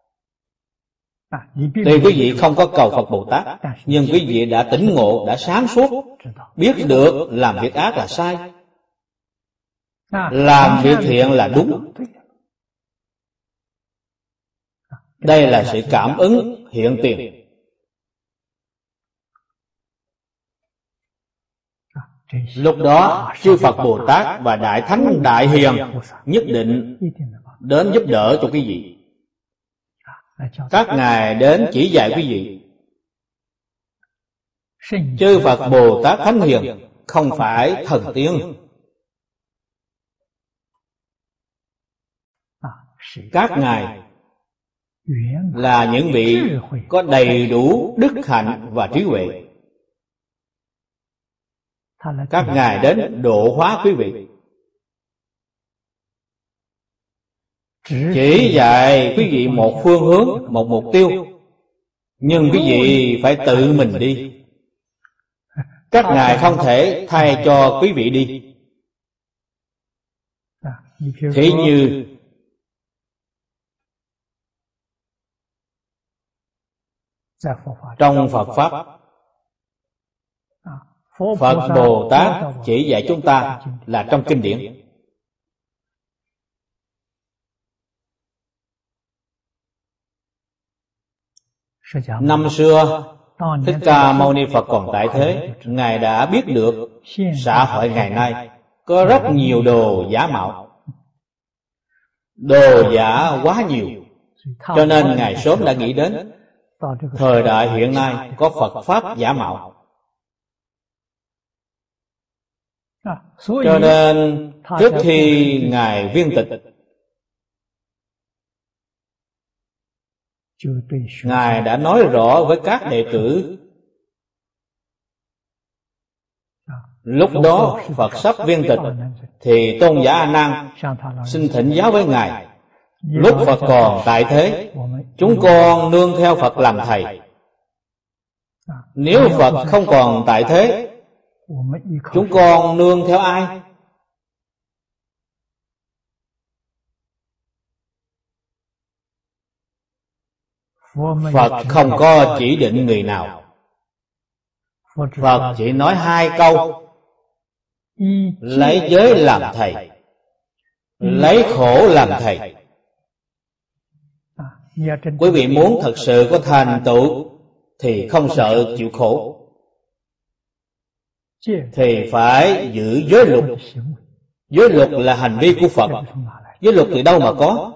Tuy quý vị không có cầu Phật Bồ Tát, nhưng quý vị đã tỉnh ngộ, đã sáng suốt, biết được làm việc ác là sai, làm việc thiện là đúng. Đây là sự cảm ứng hiện tiền. Lúc đó chư Phật Bồ Tát và Đại Thánh Đại Hiền nhất định đến giúp đỡ cho quý vị. Các ngài đến chỉ dạy quý vị. Chư Phật Bồ Tát Thánh Hiền không phải thần tiên. các ngài là những vị có đầy đủ đức hạnh và trí huệ. Các ngài đến độ hóa quý vị, chỉ dạy quý vị một phương hướng, một mục tiêu, nhưng quý vị phải tự mình đi. Các ngài không thể thay cho quý vị đi. Thí như trong Phật Pháp, Phật Bồ Tát chỉ dạy chúng ta là trong kinh điển. Năm xưa, Thích Ca Mâu Ni Phật còn tại thế, Ngài đã biết được xã hội ngày nay có rất nhiều đồ giả mạo, đồ giả quá nhiều, cho nên Ngài sớm đã nghĩ đến thời đại hiện nay có Phật Pháp giả mạo. Cho nên trước khi Ngài viên tịch, Ngài đã nói rõ với các đệ tử. Lúc đó Phật sắp viên tịch thì Tôn giả A Nan xin thỉnh giáo với Ngài. Lúc Phật còn tại thế, chúng con nương theo Phật làm thầy. Nếu Phật không còn tại thế, chúng con nương theo ai? Phật không có chỉ định người nào. Phật chỉ nói hai câu: lấy giới làm thầy, lấy khổ làm thầy. Quý vị muốn thật sự có thành tựu thì không sợ chịu khổ, thì phải giữ giới luật. Giới luật là hành vi của Phật. Giới luật từ đâu mà có?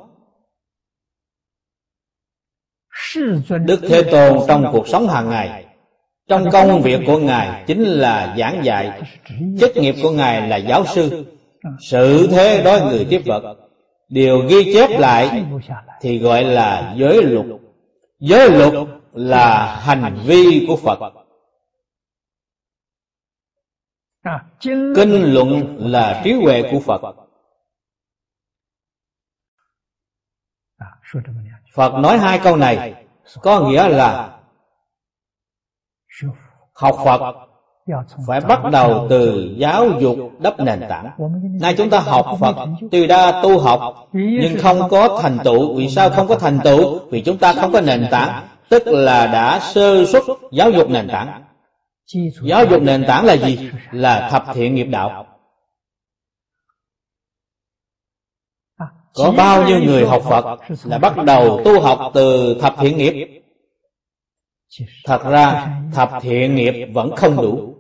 Đức Thế Tôn trong cuộc sống hàng ngày, trong công việc của Ngài chính là giảng dạy. Chức nghiệp của Ngài là giáo sư. Sự thế đối người tiếp vật, điều ghi chép lại thì gọi là giới luật. Giới luật là hành vi của Phật. Kinh luận là trí huệ của Phật. Phật nói hai câu này có nghĩa là học Phật phải bắt đầu từ giáo dục đắp nền tảng. Nay chúng ta học Phật, tuy đã tu học nhưng không có thành tựu. Vì sao không có thành tựu? Vì chúng ta không có nền tảng, tức là đã sơ suất giáo dục nền tảng. Giáo dục nền tảng là gì? Là thập thiện nghiệp đạo. Có bao nhiêu người học Phật là bắt đầu tu học từ thập thiện nghiệp? Thật ra thập thiện nghiệp vẫn không đủ.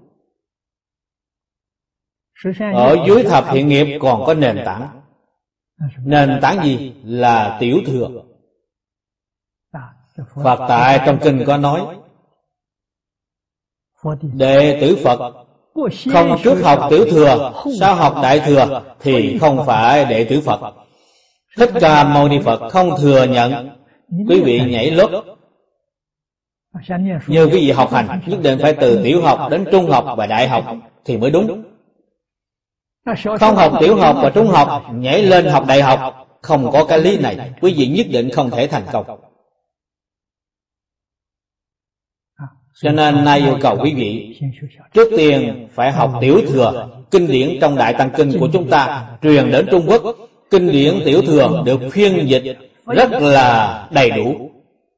Ở dưới thập thiện nghiệp còn có nền tảng. Nền tảng gì? Là tiểu thừa. Phật tại trong kinh có nói, đệ tử Phật không trước học tiểu thừa, sau học đại thừa thì không phải đệ tử Phật. Thích Ca Mâu Ni Phật không thừa nhận quý vị nhảy lớp. Như quý vị học hành nhất định phải từ tiểu học đến trung học và đại học thì mới đúng. Không học tiểu học và trung học nhảy lên học đại học, không có cái lý này, quý vị nhất định không thể thành công. Cho nên nay yêu cầu quý vị trước tiên phải học tiểu thừa. Kinh điển trong Đại Tăng Kinh của chúng ta truyền đến Trung Quốc, kinh điển tiểu thừa được phiên dịch rất là đầy đủ.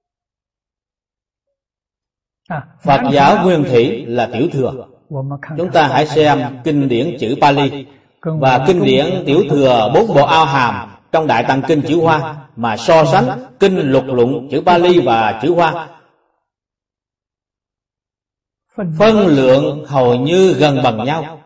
Phật giáo nguyên thủy là tiểu thừa. Chúng ta hãy xem kinh điển chữ Pali và kinh điển tiểu thừa bốn bộ ao hàm trong Đại Tăng Kinh chữ Hoa, mà so sánh kinh lục luận chữ Pali và chữ Hoa, phân lượng hầu như gần bằng nhau.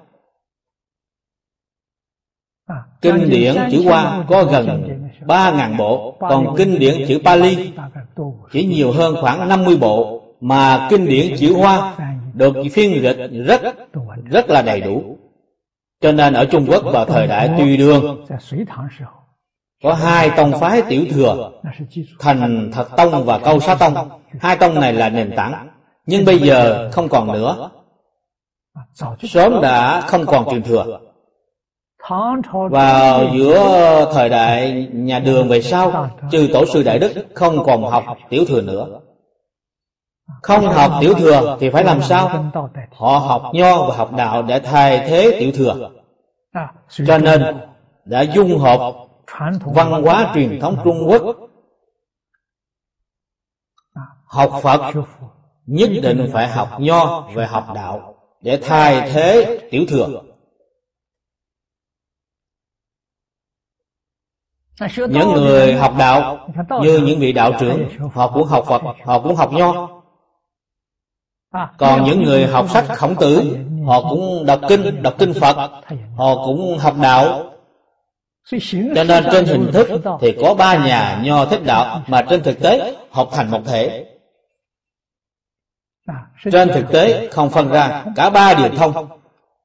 Kinh điển chữ Hoa có gần ba ngàn bộ, còn kinh điển chữ Pali chỉ nhiều hơn khoảng năm mươi bộ, mà kinh điển chữ Hoa được phiên dịch rất rất là đầy đủ. Cho nên ở Trung Quốc vào thời đại Tùy Đường, Có hai tông phái tiểu thừa, Thành Thật Tông và Câu Xá Tông. Hai tông này là nền tảng, nhưng bây giờ không còn nữa, sớm đã không còn truyền thừa. Vào giữa thời đại nhà Đường về sau, chư tổ sư đại đức không còn học tiểu thừa nữa. Không học tiểu thừa thì phải làm sao? Họ học nho và học đạo để thay thế tiểu thừa. Cho nên đã dung hợp văn hóa truyền thống Trung Quốc. Học Phật nhất định phải học nho và học đạo để thay thế tiểu thừa. Những người học đạo như những vị đạo trưởng, họ cũng học Phật, họ cũng học nho. Còn những người học sách Khổng Tử, họ cũng đọc kinh, đọc kinh Phật, họ cũng học đạo. Cho nên trên hình thức thì có ba nhà nho thích đạo, mà trên thực tế học thành một thể. Trên thực tế không phân ra, cả ba đều thông.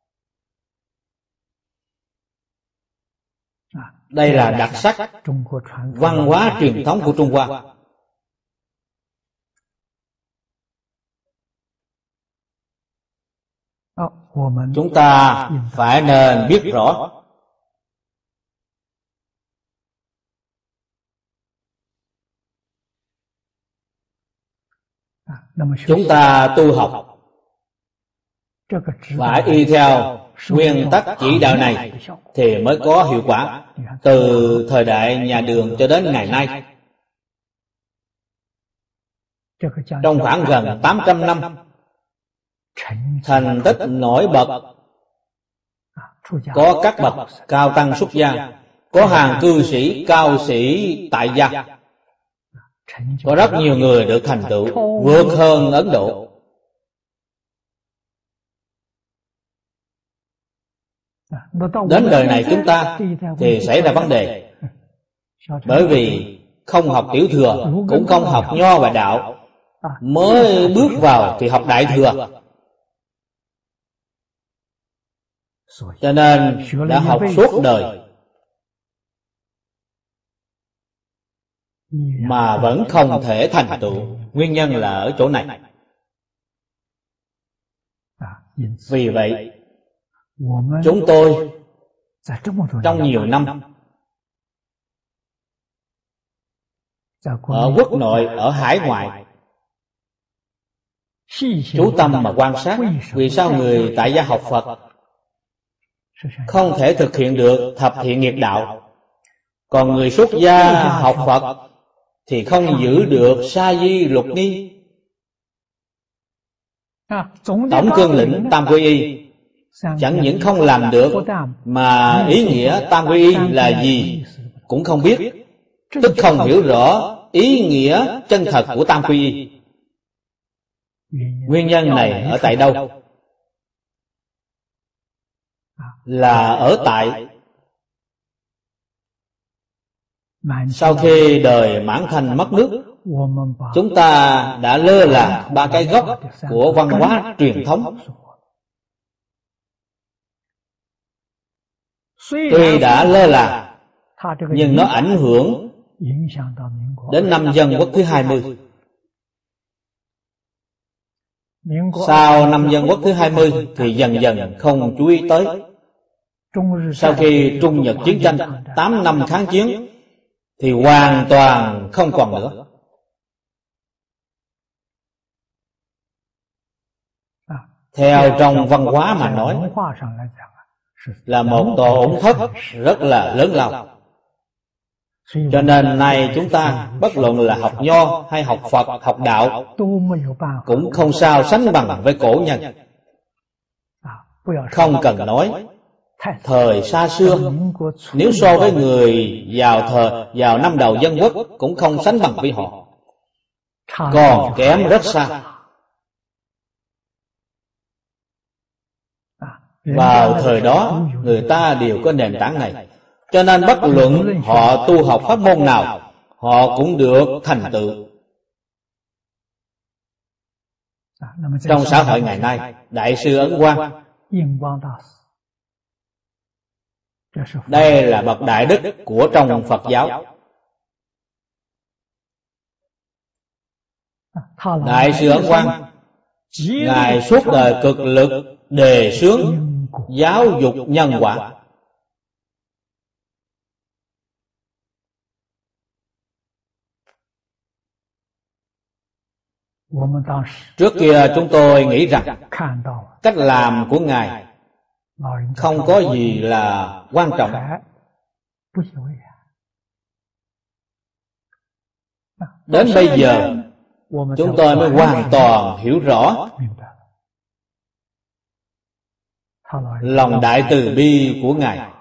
Đây là đặc sắc văn hóa truyền thống của Trung Hoa. Chúng ta phải nên biết rõ. Chúng ta tu học phải y theo nguyên tắc chỉ đạo này thì mới có hiệu quả. Từ thời đại nhà Đường cho đến ngày nay, trong khoảng gần tám trăm năm, thành tích nổi bật có các bậc cao tăng xuất gia, có hàng cư sĩ cao sĩ tại gia, có rất nhiều người được thành tựu vượt hơn Ấn Độ. Đến đời này chúng ta thì xảy ra vấn đề, bởi vì không học tiểu thừa, cũng không học nho và đạo, mới bước vào thì học đại thừa. Cho nên đã học suốt đời mà vẫn không thể thành tựu. Nguyên nhân là ở chỗ này. Vì vậy chúng tôi trong nhiều năm ở quốc nội, ở hải ngoại, chú tâm mà quan sát vì sao người tại gia học Phật không thể thực hiện được thập thiện nghiệp đạo, còn người xuất gia học Phật thì không giữ được sa di lục nghi. Tổng cương lĩnh tam quy y chẳng những không làm được, mà ý nghĩa tam quy y là gì cũng không biết, tức không hiểu rõ ý nghĩa chân thật của tam quy y. Nguyên nhân này ở tại đâu? Là ở tại sau khi đời Mãn Thanh mất nước, chúng ta đã lơ là ba cái gốc của văn hóa truyền thống. Tuy đã lơ là, nhưng nó ảnh hưởng đến năm Dân Quốc thứ hai mươi. Sau năm Dân Quốc thứ hai mươi thì dần dần không chú ý tới. Sau khi Trung Nhật chiến tranh tám năm kháng chiến thì hoàn toàn không còn nữa. Theo trong văn hóa mà nói, là một tổn thất rất là lớn lao. Cho nên nay chúng ta bất luận là học nho hay học Phật, học đạo cũng không sao sánh bằng với cổ nhân. Không cần nói, thời xa xưa, nếu so với người vào thời vào năm đầu Dân Quốc cũng không sánh bằng với họ, còn kém rất xa. Vào thời đó người ta đều có nền tảng này, cho nên bất luận họ tu học pháp môn nào, họ cũng được thành tựu. Trong xã hội ngày nay, Đại sư Ấn Quang Đây là bậc đại đức của trong Phật giáo. Đại sư Ấn Quang, Ngài suốt đời cực lực đề xướng giáo dục nhân quả. Trước kia chúng tôi nghĩ rằng cách làm của Ngài không có gì là quan trọng. Đến bây giờ chúng tôi mới hoàn toàn hiểu rõ lòng đại từ bi của Ngài.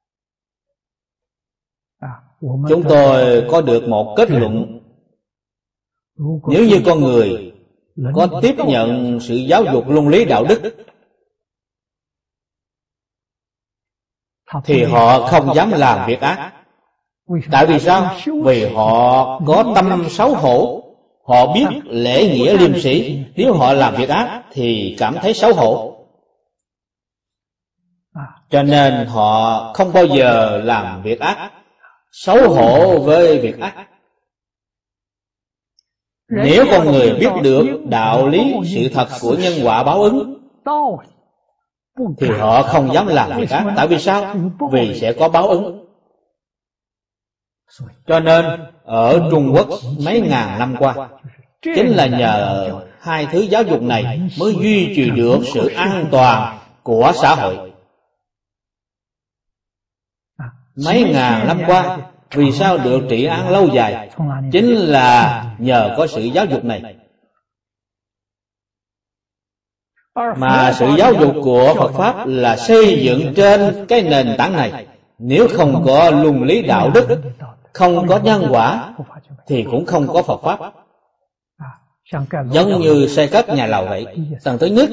Chúng tôi có được một kết luận: nếu như con người có tiếp nhận sự giáo dục luân lý đạo đức thì họ không dám làm việc ác. Tại vì sao? Vì họ có tâm xấu hổ, họ biết lễ nghĩa liêm sĩ. Nếu họ làm việc ác thì cảm thấy xấu hổ, cho nên họ không bao giờ làm việc ác, xấu hổ với việc ác. Nếu con người biết được đạo lý sự thật của nhân quả báo ứng thì họ không dám làm việc ác. Tại vì sao? Vì sẽ có báo ứng. Cho nên ở Trung Quốc mấy ngàn năm qua, chính là nhờ hai thứ giáo dục này mới duy trì được sự an toàn của xã hội. Mấy ngàn năm qua, vì sao được trị an lâu dài? Chính là nhờ có sự giáo dục này. Mà sự giáo dục của Phật Pháp là xây dựng trên cái nền tảng này. Nếu không có luân lý đạo đức, không có nhân quả, thì cũng không có Phật Pháp. Giống như xây cất nhà lầu vậy. Tầng thứ nhất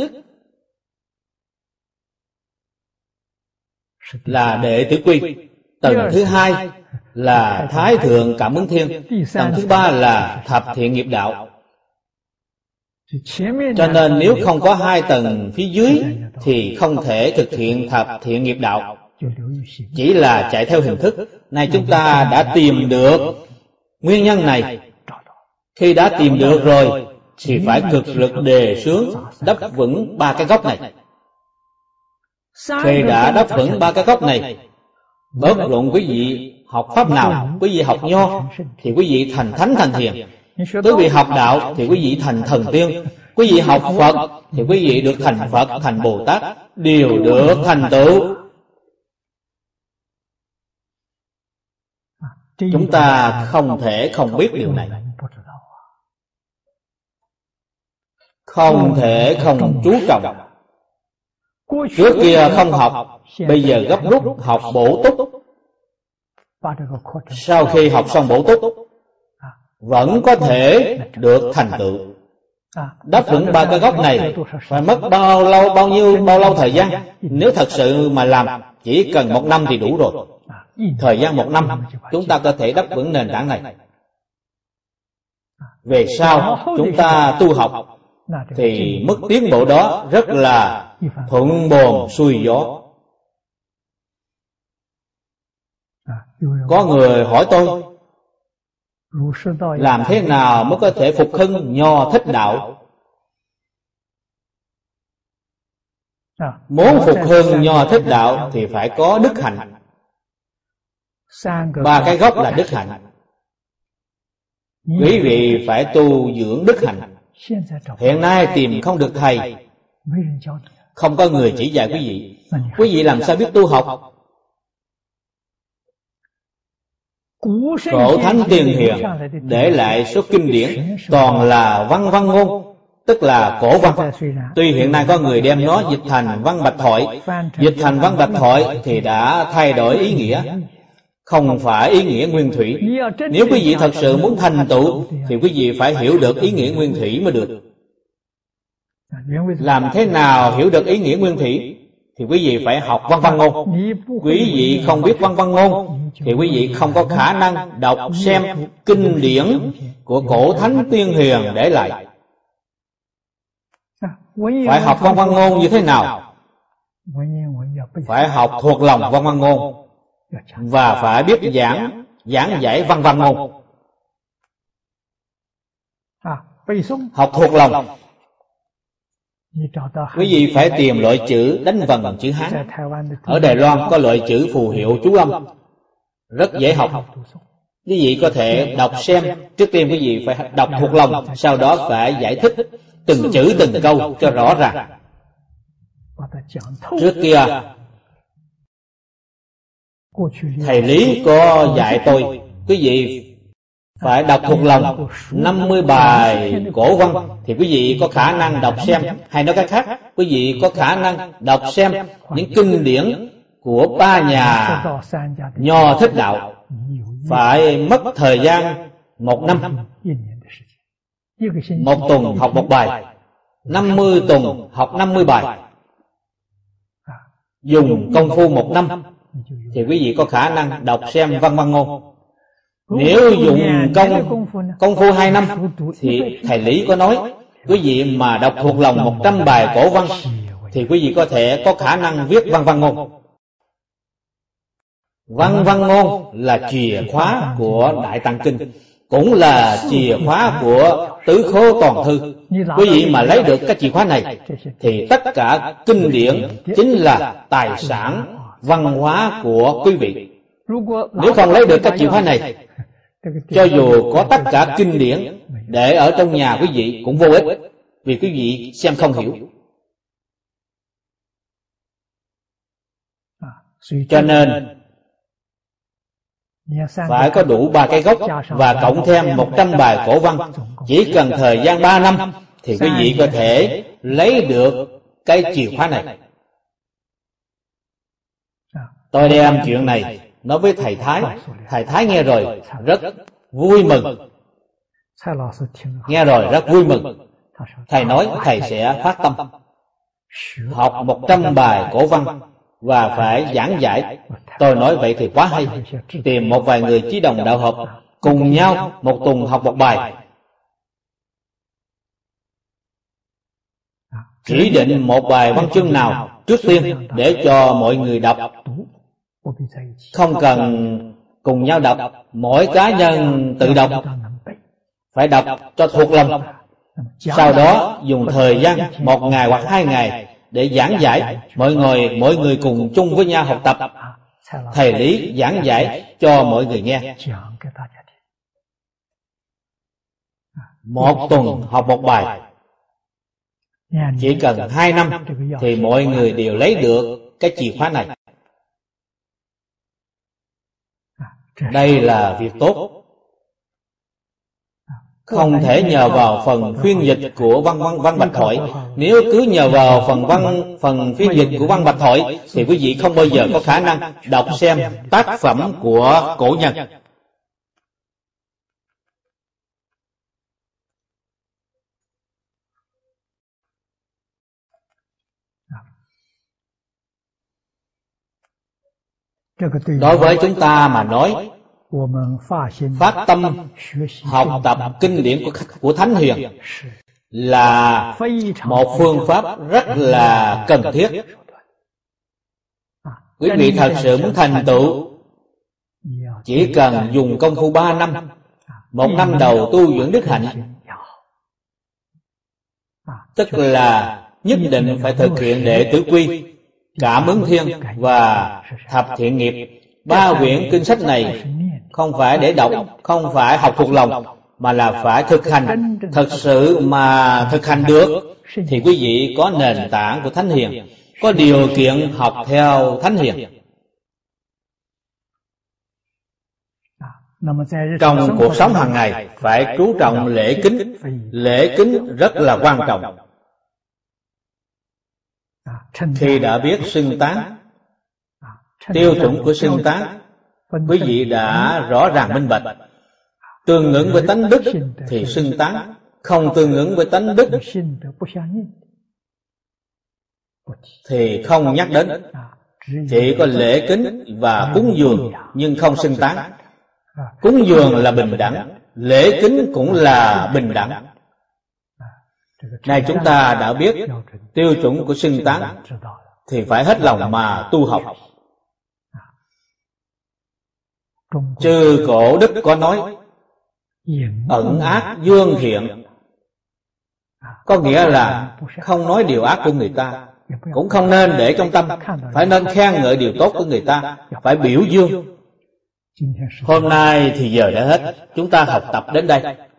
là Đệ Tử Quy, tầng thứ hai là Thái Thượng Cảm Ứng Thiên, tầng thứ ba là Thập Thiện Nghiệp Đạo. Cho nên nếu không có hai tầng phía dưới thì không thể thực hiện Thập Thiện Nghiệp Đạo, chỉ là chạy theo hình thức. Nay chúng ta đã tìm được nguyên nhân này. Khi đã tìm được rồi thì phải cực lực đề xướng đắp vững ba cái gốc này. Khi đã đắp vững ba cái gốc này, bất luận quý vị học pháp nào, quý vị học nho thì quý vị thành thánh thành hiền, quý vị học đạo thì quý vị thành thần tiên, quý vị học Phật thì quý vị được thành Phật, thành Bồ Tát, đều được thành tựu. Chúng ta không thể không biết điều này, không thể không chú trọng. Trước kia không học, bây giờ gấp rút học bổ túc. Sau khi học xong bổ túc, vẫn có thể được thành tựu. Đáp vững ba cái gốc này phải mất bao lâu, bao nhiêu, bao lâu thời gian? Nếu thật sự mà làm, chỉ cần một năm thì đủ rồi. Thời gian một năm, chúng ta có thể đáp vững nền tảng này. Về sau, chúng ta tu học thì mức tiến bộ đó rất là thuận buồm xuôi gió. Có người hỏi tôi, làm thế nào mới có thể phục hưng Nho Thích Đạo? Muốn phục hưng Nho Thích Đạo thì phải có đức hạnh. Ba cái gốc là đức hạnh. Quý vị phải tu dưỡng đức hạnh. Hiện nay tìm không được thầy, không có người chỉ dạy quý vị, quý vị làm sao biết tu học? Cổ thánh tiên hiền để lại số kinh điển toàn là văn văn ngôn, tức là cổ văn. Tuy hiện nay có người đem nó dịch thành văn bạch thoại, dịch thành văn bạch thoại thì đã thay đổi ý nghĩa, không phải ý nghĩa nguyên thủy. Nếu quý vị thật sự muốn thành tựu thì quý vị phải hiểu được ý nghĩa nguyên thủy mới được. Làm thế nào hiểu được ý nghĩa nguyên thủy? Thì quý vị phải học văn văn ngôn. Quý vị không biết văn văn ngôn thì quý vị không có khả năng đọc xem kinh điển của cổ thánh tiên hiền để lại. Phải học văn văn ngôn như thế nào? Phải học thuộc lòng văn văn ngôn. và phải biết giảng giảng giải văn văn ngôn. Học thuộc lòng. Quý vị phải tìm loại chữ đánh vần chữ Hán. Ở Đài Loan có loại chữ phù hiệu chú âm, rất dễ học. Quý vị có thể đọc xem. Trước tiên quý vị phải đọc thuộc lòng, sau đó phải giải thích từng chữ từng câu cho rõ ràng. Trước kia thầy Lý có dạy tôi, quý vị phải đọc thuộc lòng năm mươi bài cổ văn thì quý vị có khả năng đọc xem. Hay nói cách khác, quý vị có khả năng đọc xem những kinh điển của ba nhà Nho Thích Đạo. Phải mất thời gian một năm, một tuần học một bài, năm mươi tuần học năm mươi bài. Dùng công phu một năm thì quý vị có khả năng đọc xem văn văn ngôn. Nếu dùng công công phu hai năm thì thầy Lý có nói, quý vị mà đọc thuộc lòng một trăm bài cổ văn thì quý vị có thể có khả năng viết văn văn ngôn. Văn văn ngôn là chìa khóa của Đại Tạng Kinh, cũng là chìa khóa của Tứ Khố Toàn Thư. Quý vị mà lấy được cái chìa khóa này thì tất cả kinh điển chính là tài sản văn hóa của quý vị. Nếu không lấy được cái chìa khóa này, cho dù có tất cả kinh điển để ở trong nhà quý vị cũng vô ích, vì quý vị xem không hiểu. Cho nên phải có đủ ba cái gốc và cộng thêm một trăm bài cổ văn. Chỉ cần thời gian ba năm thì quý vị có thể lấy được cái chìa khóa này. Tôi đem chuyện này nói với thầy Thái. Thầy Thái nghe rồi rất vui mừng. Nghe rồi rất vui mừng. Thầy nói thầy sẽ phát tâm học một trăm bài cổ văn và phải giảng giải. Tôi nói vậy thì quá hay. Tìm một vài người chí đồng đạo hợp cùng nhau một tuần học một bài. Chỉ định một bài văn chương nào trước tiên để cho mọi người đọc. Không cần cùng nhau đọc, mỗi cá nhân tự đọc. Phải đọc cho thuộc lòng. Sau đó dùng thời gian một ngày hoặc hai ngày để giảng giải. Mọi người mỗi người cùng chung với nhau học tập. Thầy Lý giảng giải cho mọi người nghe. Một tuần học một bài. Chỉ cần hai năm thì mọi người đều lấy được cái chìa khóa này. Đây là việc tốt. Không thể nhờ vào phần phiên dịch của văn văn văn Bạch Thoại. Nếu cứ nhờ vào phần văn phần phiên dịch của văn Bạch Thoại thì quý vị không bao giờ có khả năng đọc xem tác phẩm của cổ nhân. Đối với chúng ta mà nói, phát tâm học tập kinh điển của, của Thánh Hiền là một phương pháp rất là cần thiết. Quý vị thật sự muốn thành tựu, chỉ cần dùng công phu ba năm, một năm đầu tu dưỡng đức hạnh, tức là nhất định phải thực hiện đệ tử quy, Cảm Ứng Thiên và Thập Thiện Nghiệp. Ba quyển kinh sách này không phải để đọc, không phải học thuộc lòng, mà là phải thực hành. Thật sự mà thực hành được thì quý vị có nền tảng của Thánh Hiền, có điều kiện học theo Thánh Hiền. Trong cuộc sống hàng ngày phải chú trọng lễ kính. Lễ kính rất là quan trọng. Khi đã biết xưng tán, tiêu chuẩn của xưng tán, quý vị đã rõ ràng minh bạch. Tương ứng với tánh đức thì xưng tán, không tương ứng với tánh đức thì không nhắc đến. Chỉ có lễ kính và cúng dường nhưng không xưng tán. Cúng dường là bình đẳng, lễ kính cũng là bình đẳng. Này chúng ta đã biết tiêu chuẩn của xưng tán thì phải hết lòng mà tu học. Trừ Cổ Đức có nói ẩn ác dương thiện, có nghĩa là không nói điều ác của người ta, cũng không nên để trong tâm, phải nên khen ngợi điều tốt của người ta, phải biểu dương. Hôm nay thì giờ đã hết, chúng ta học tập đến đây.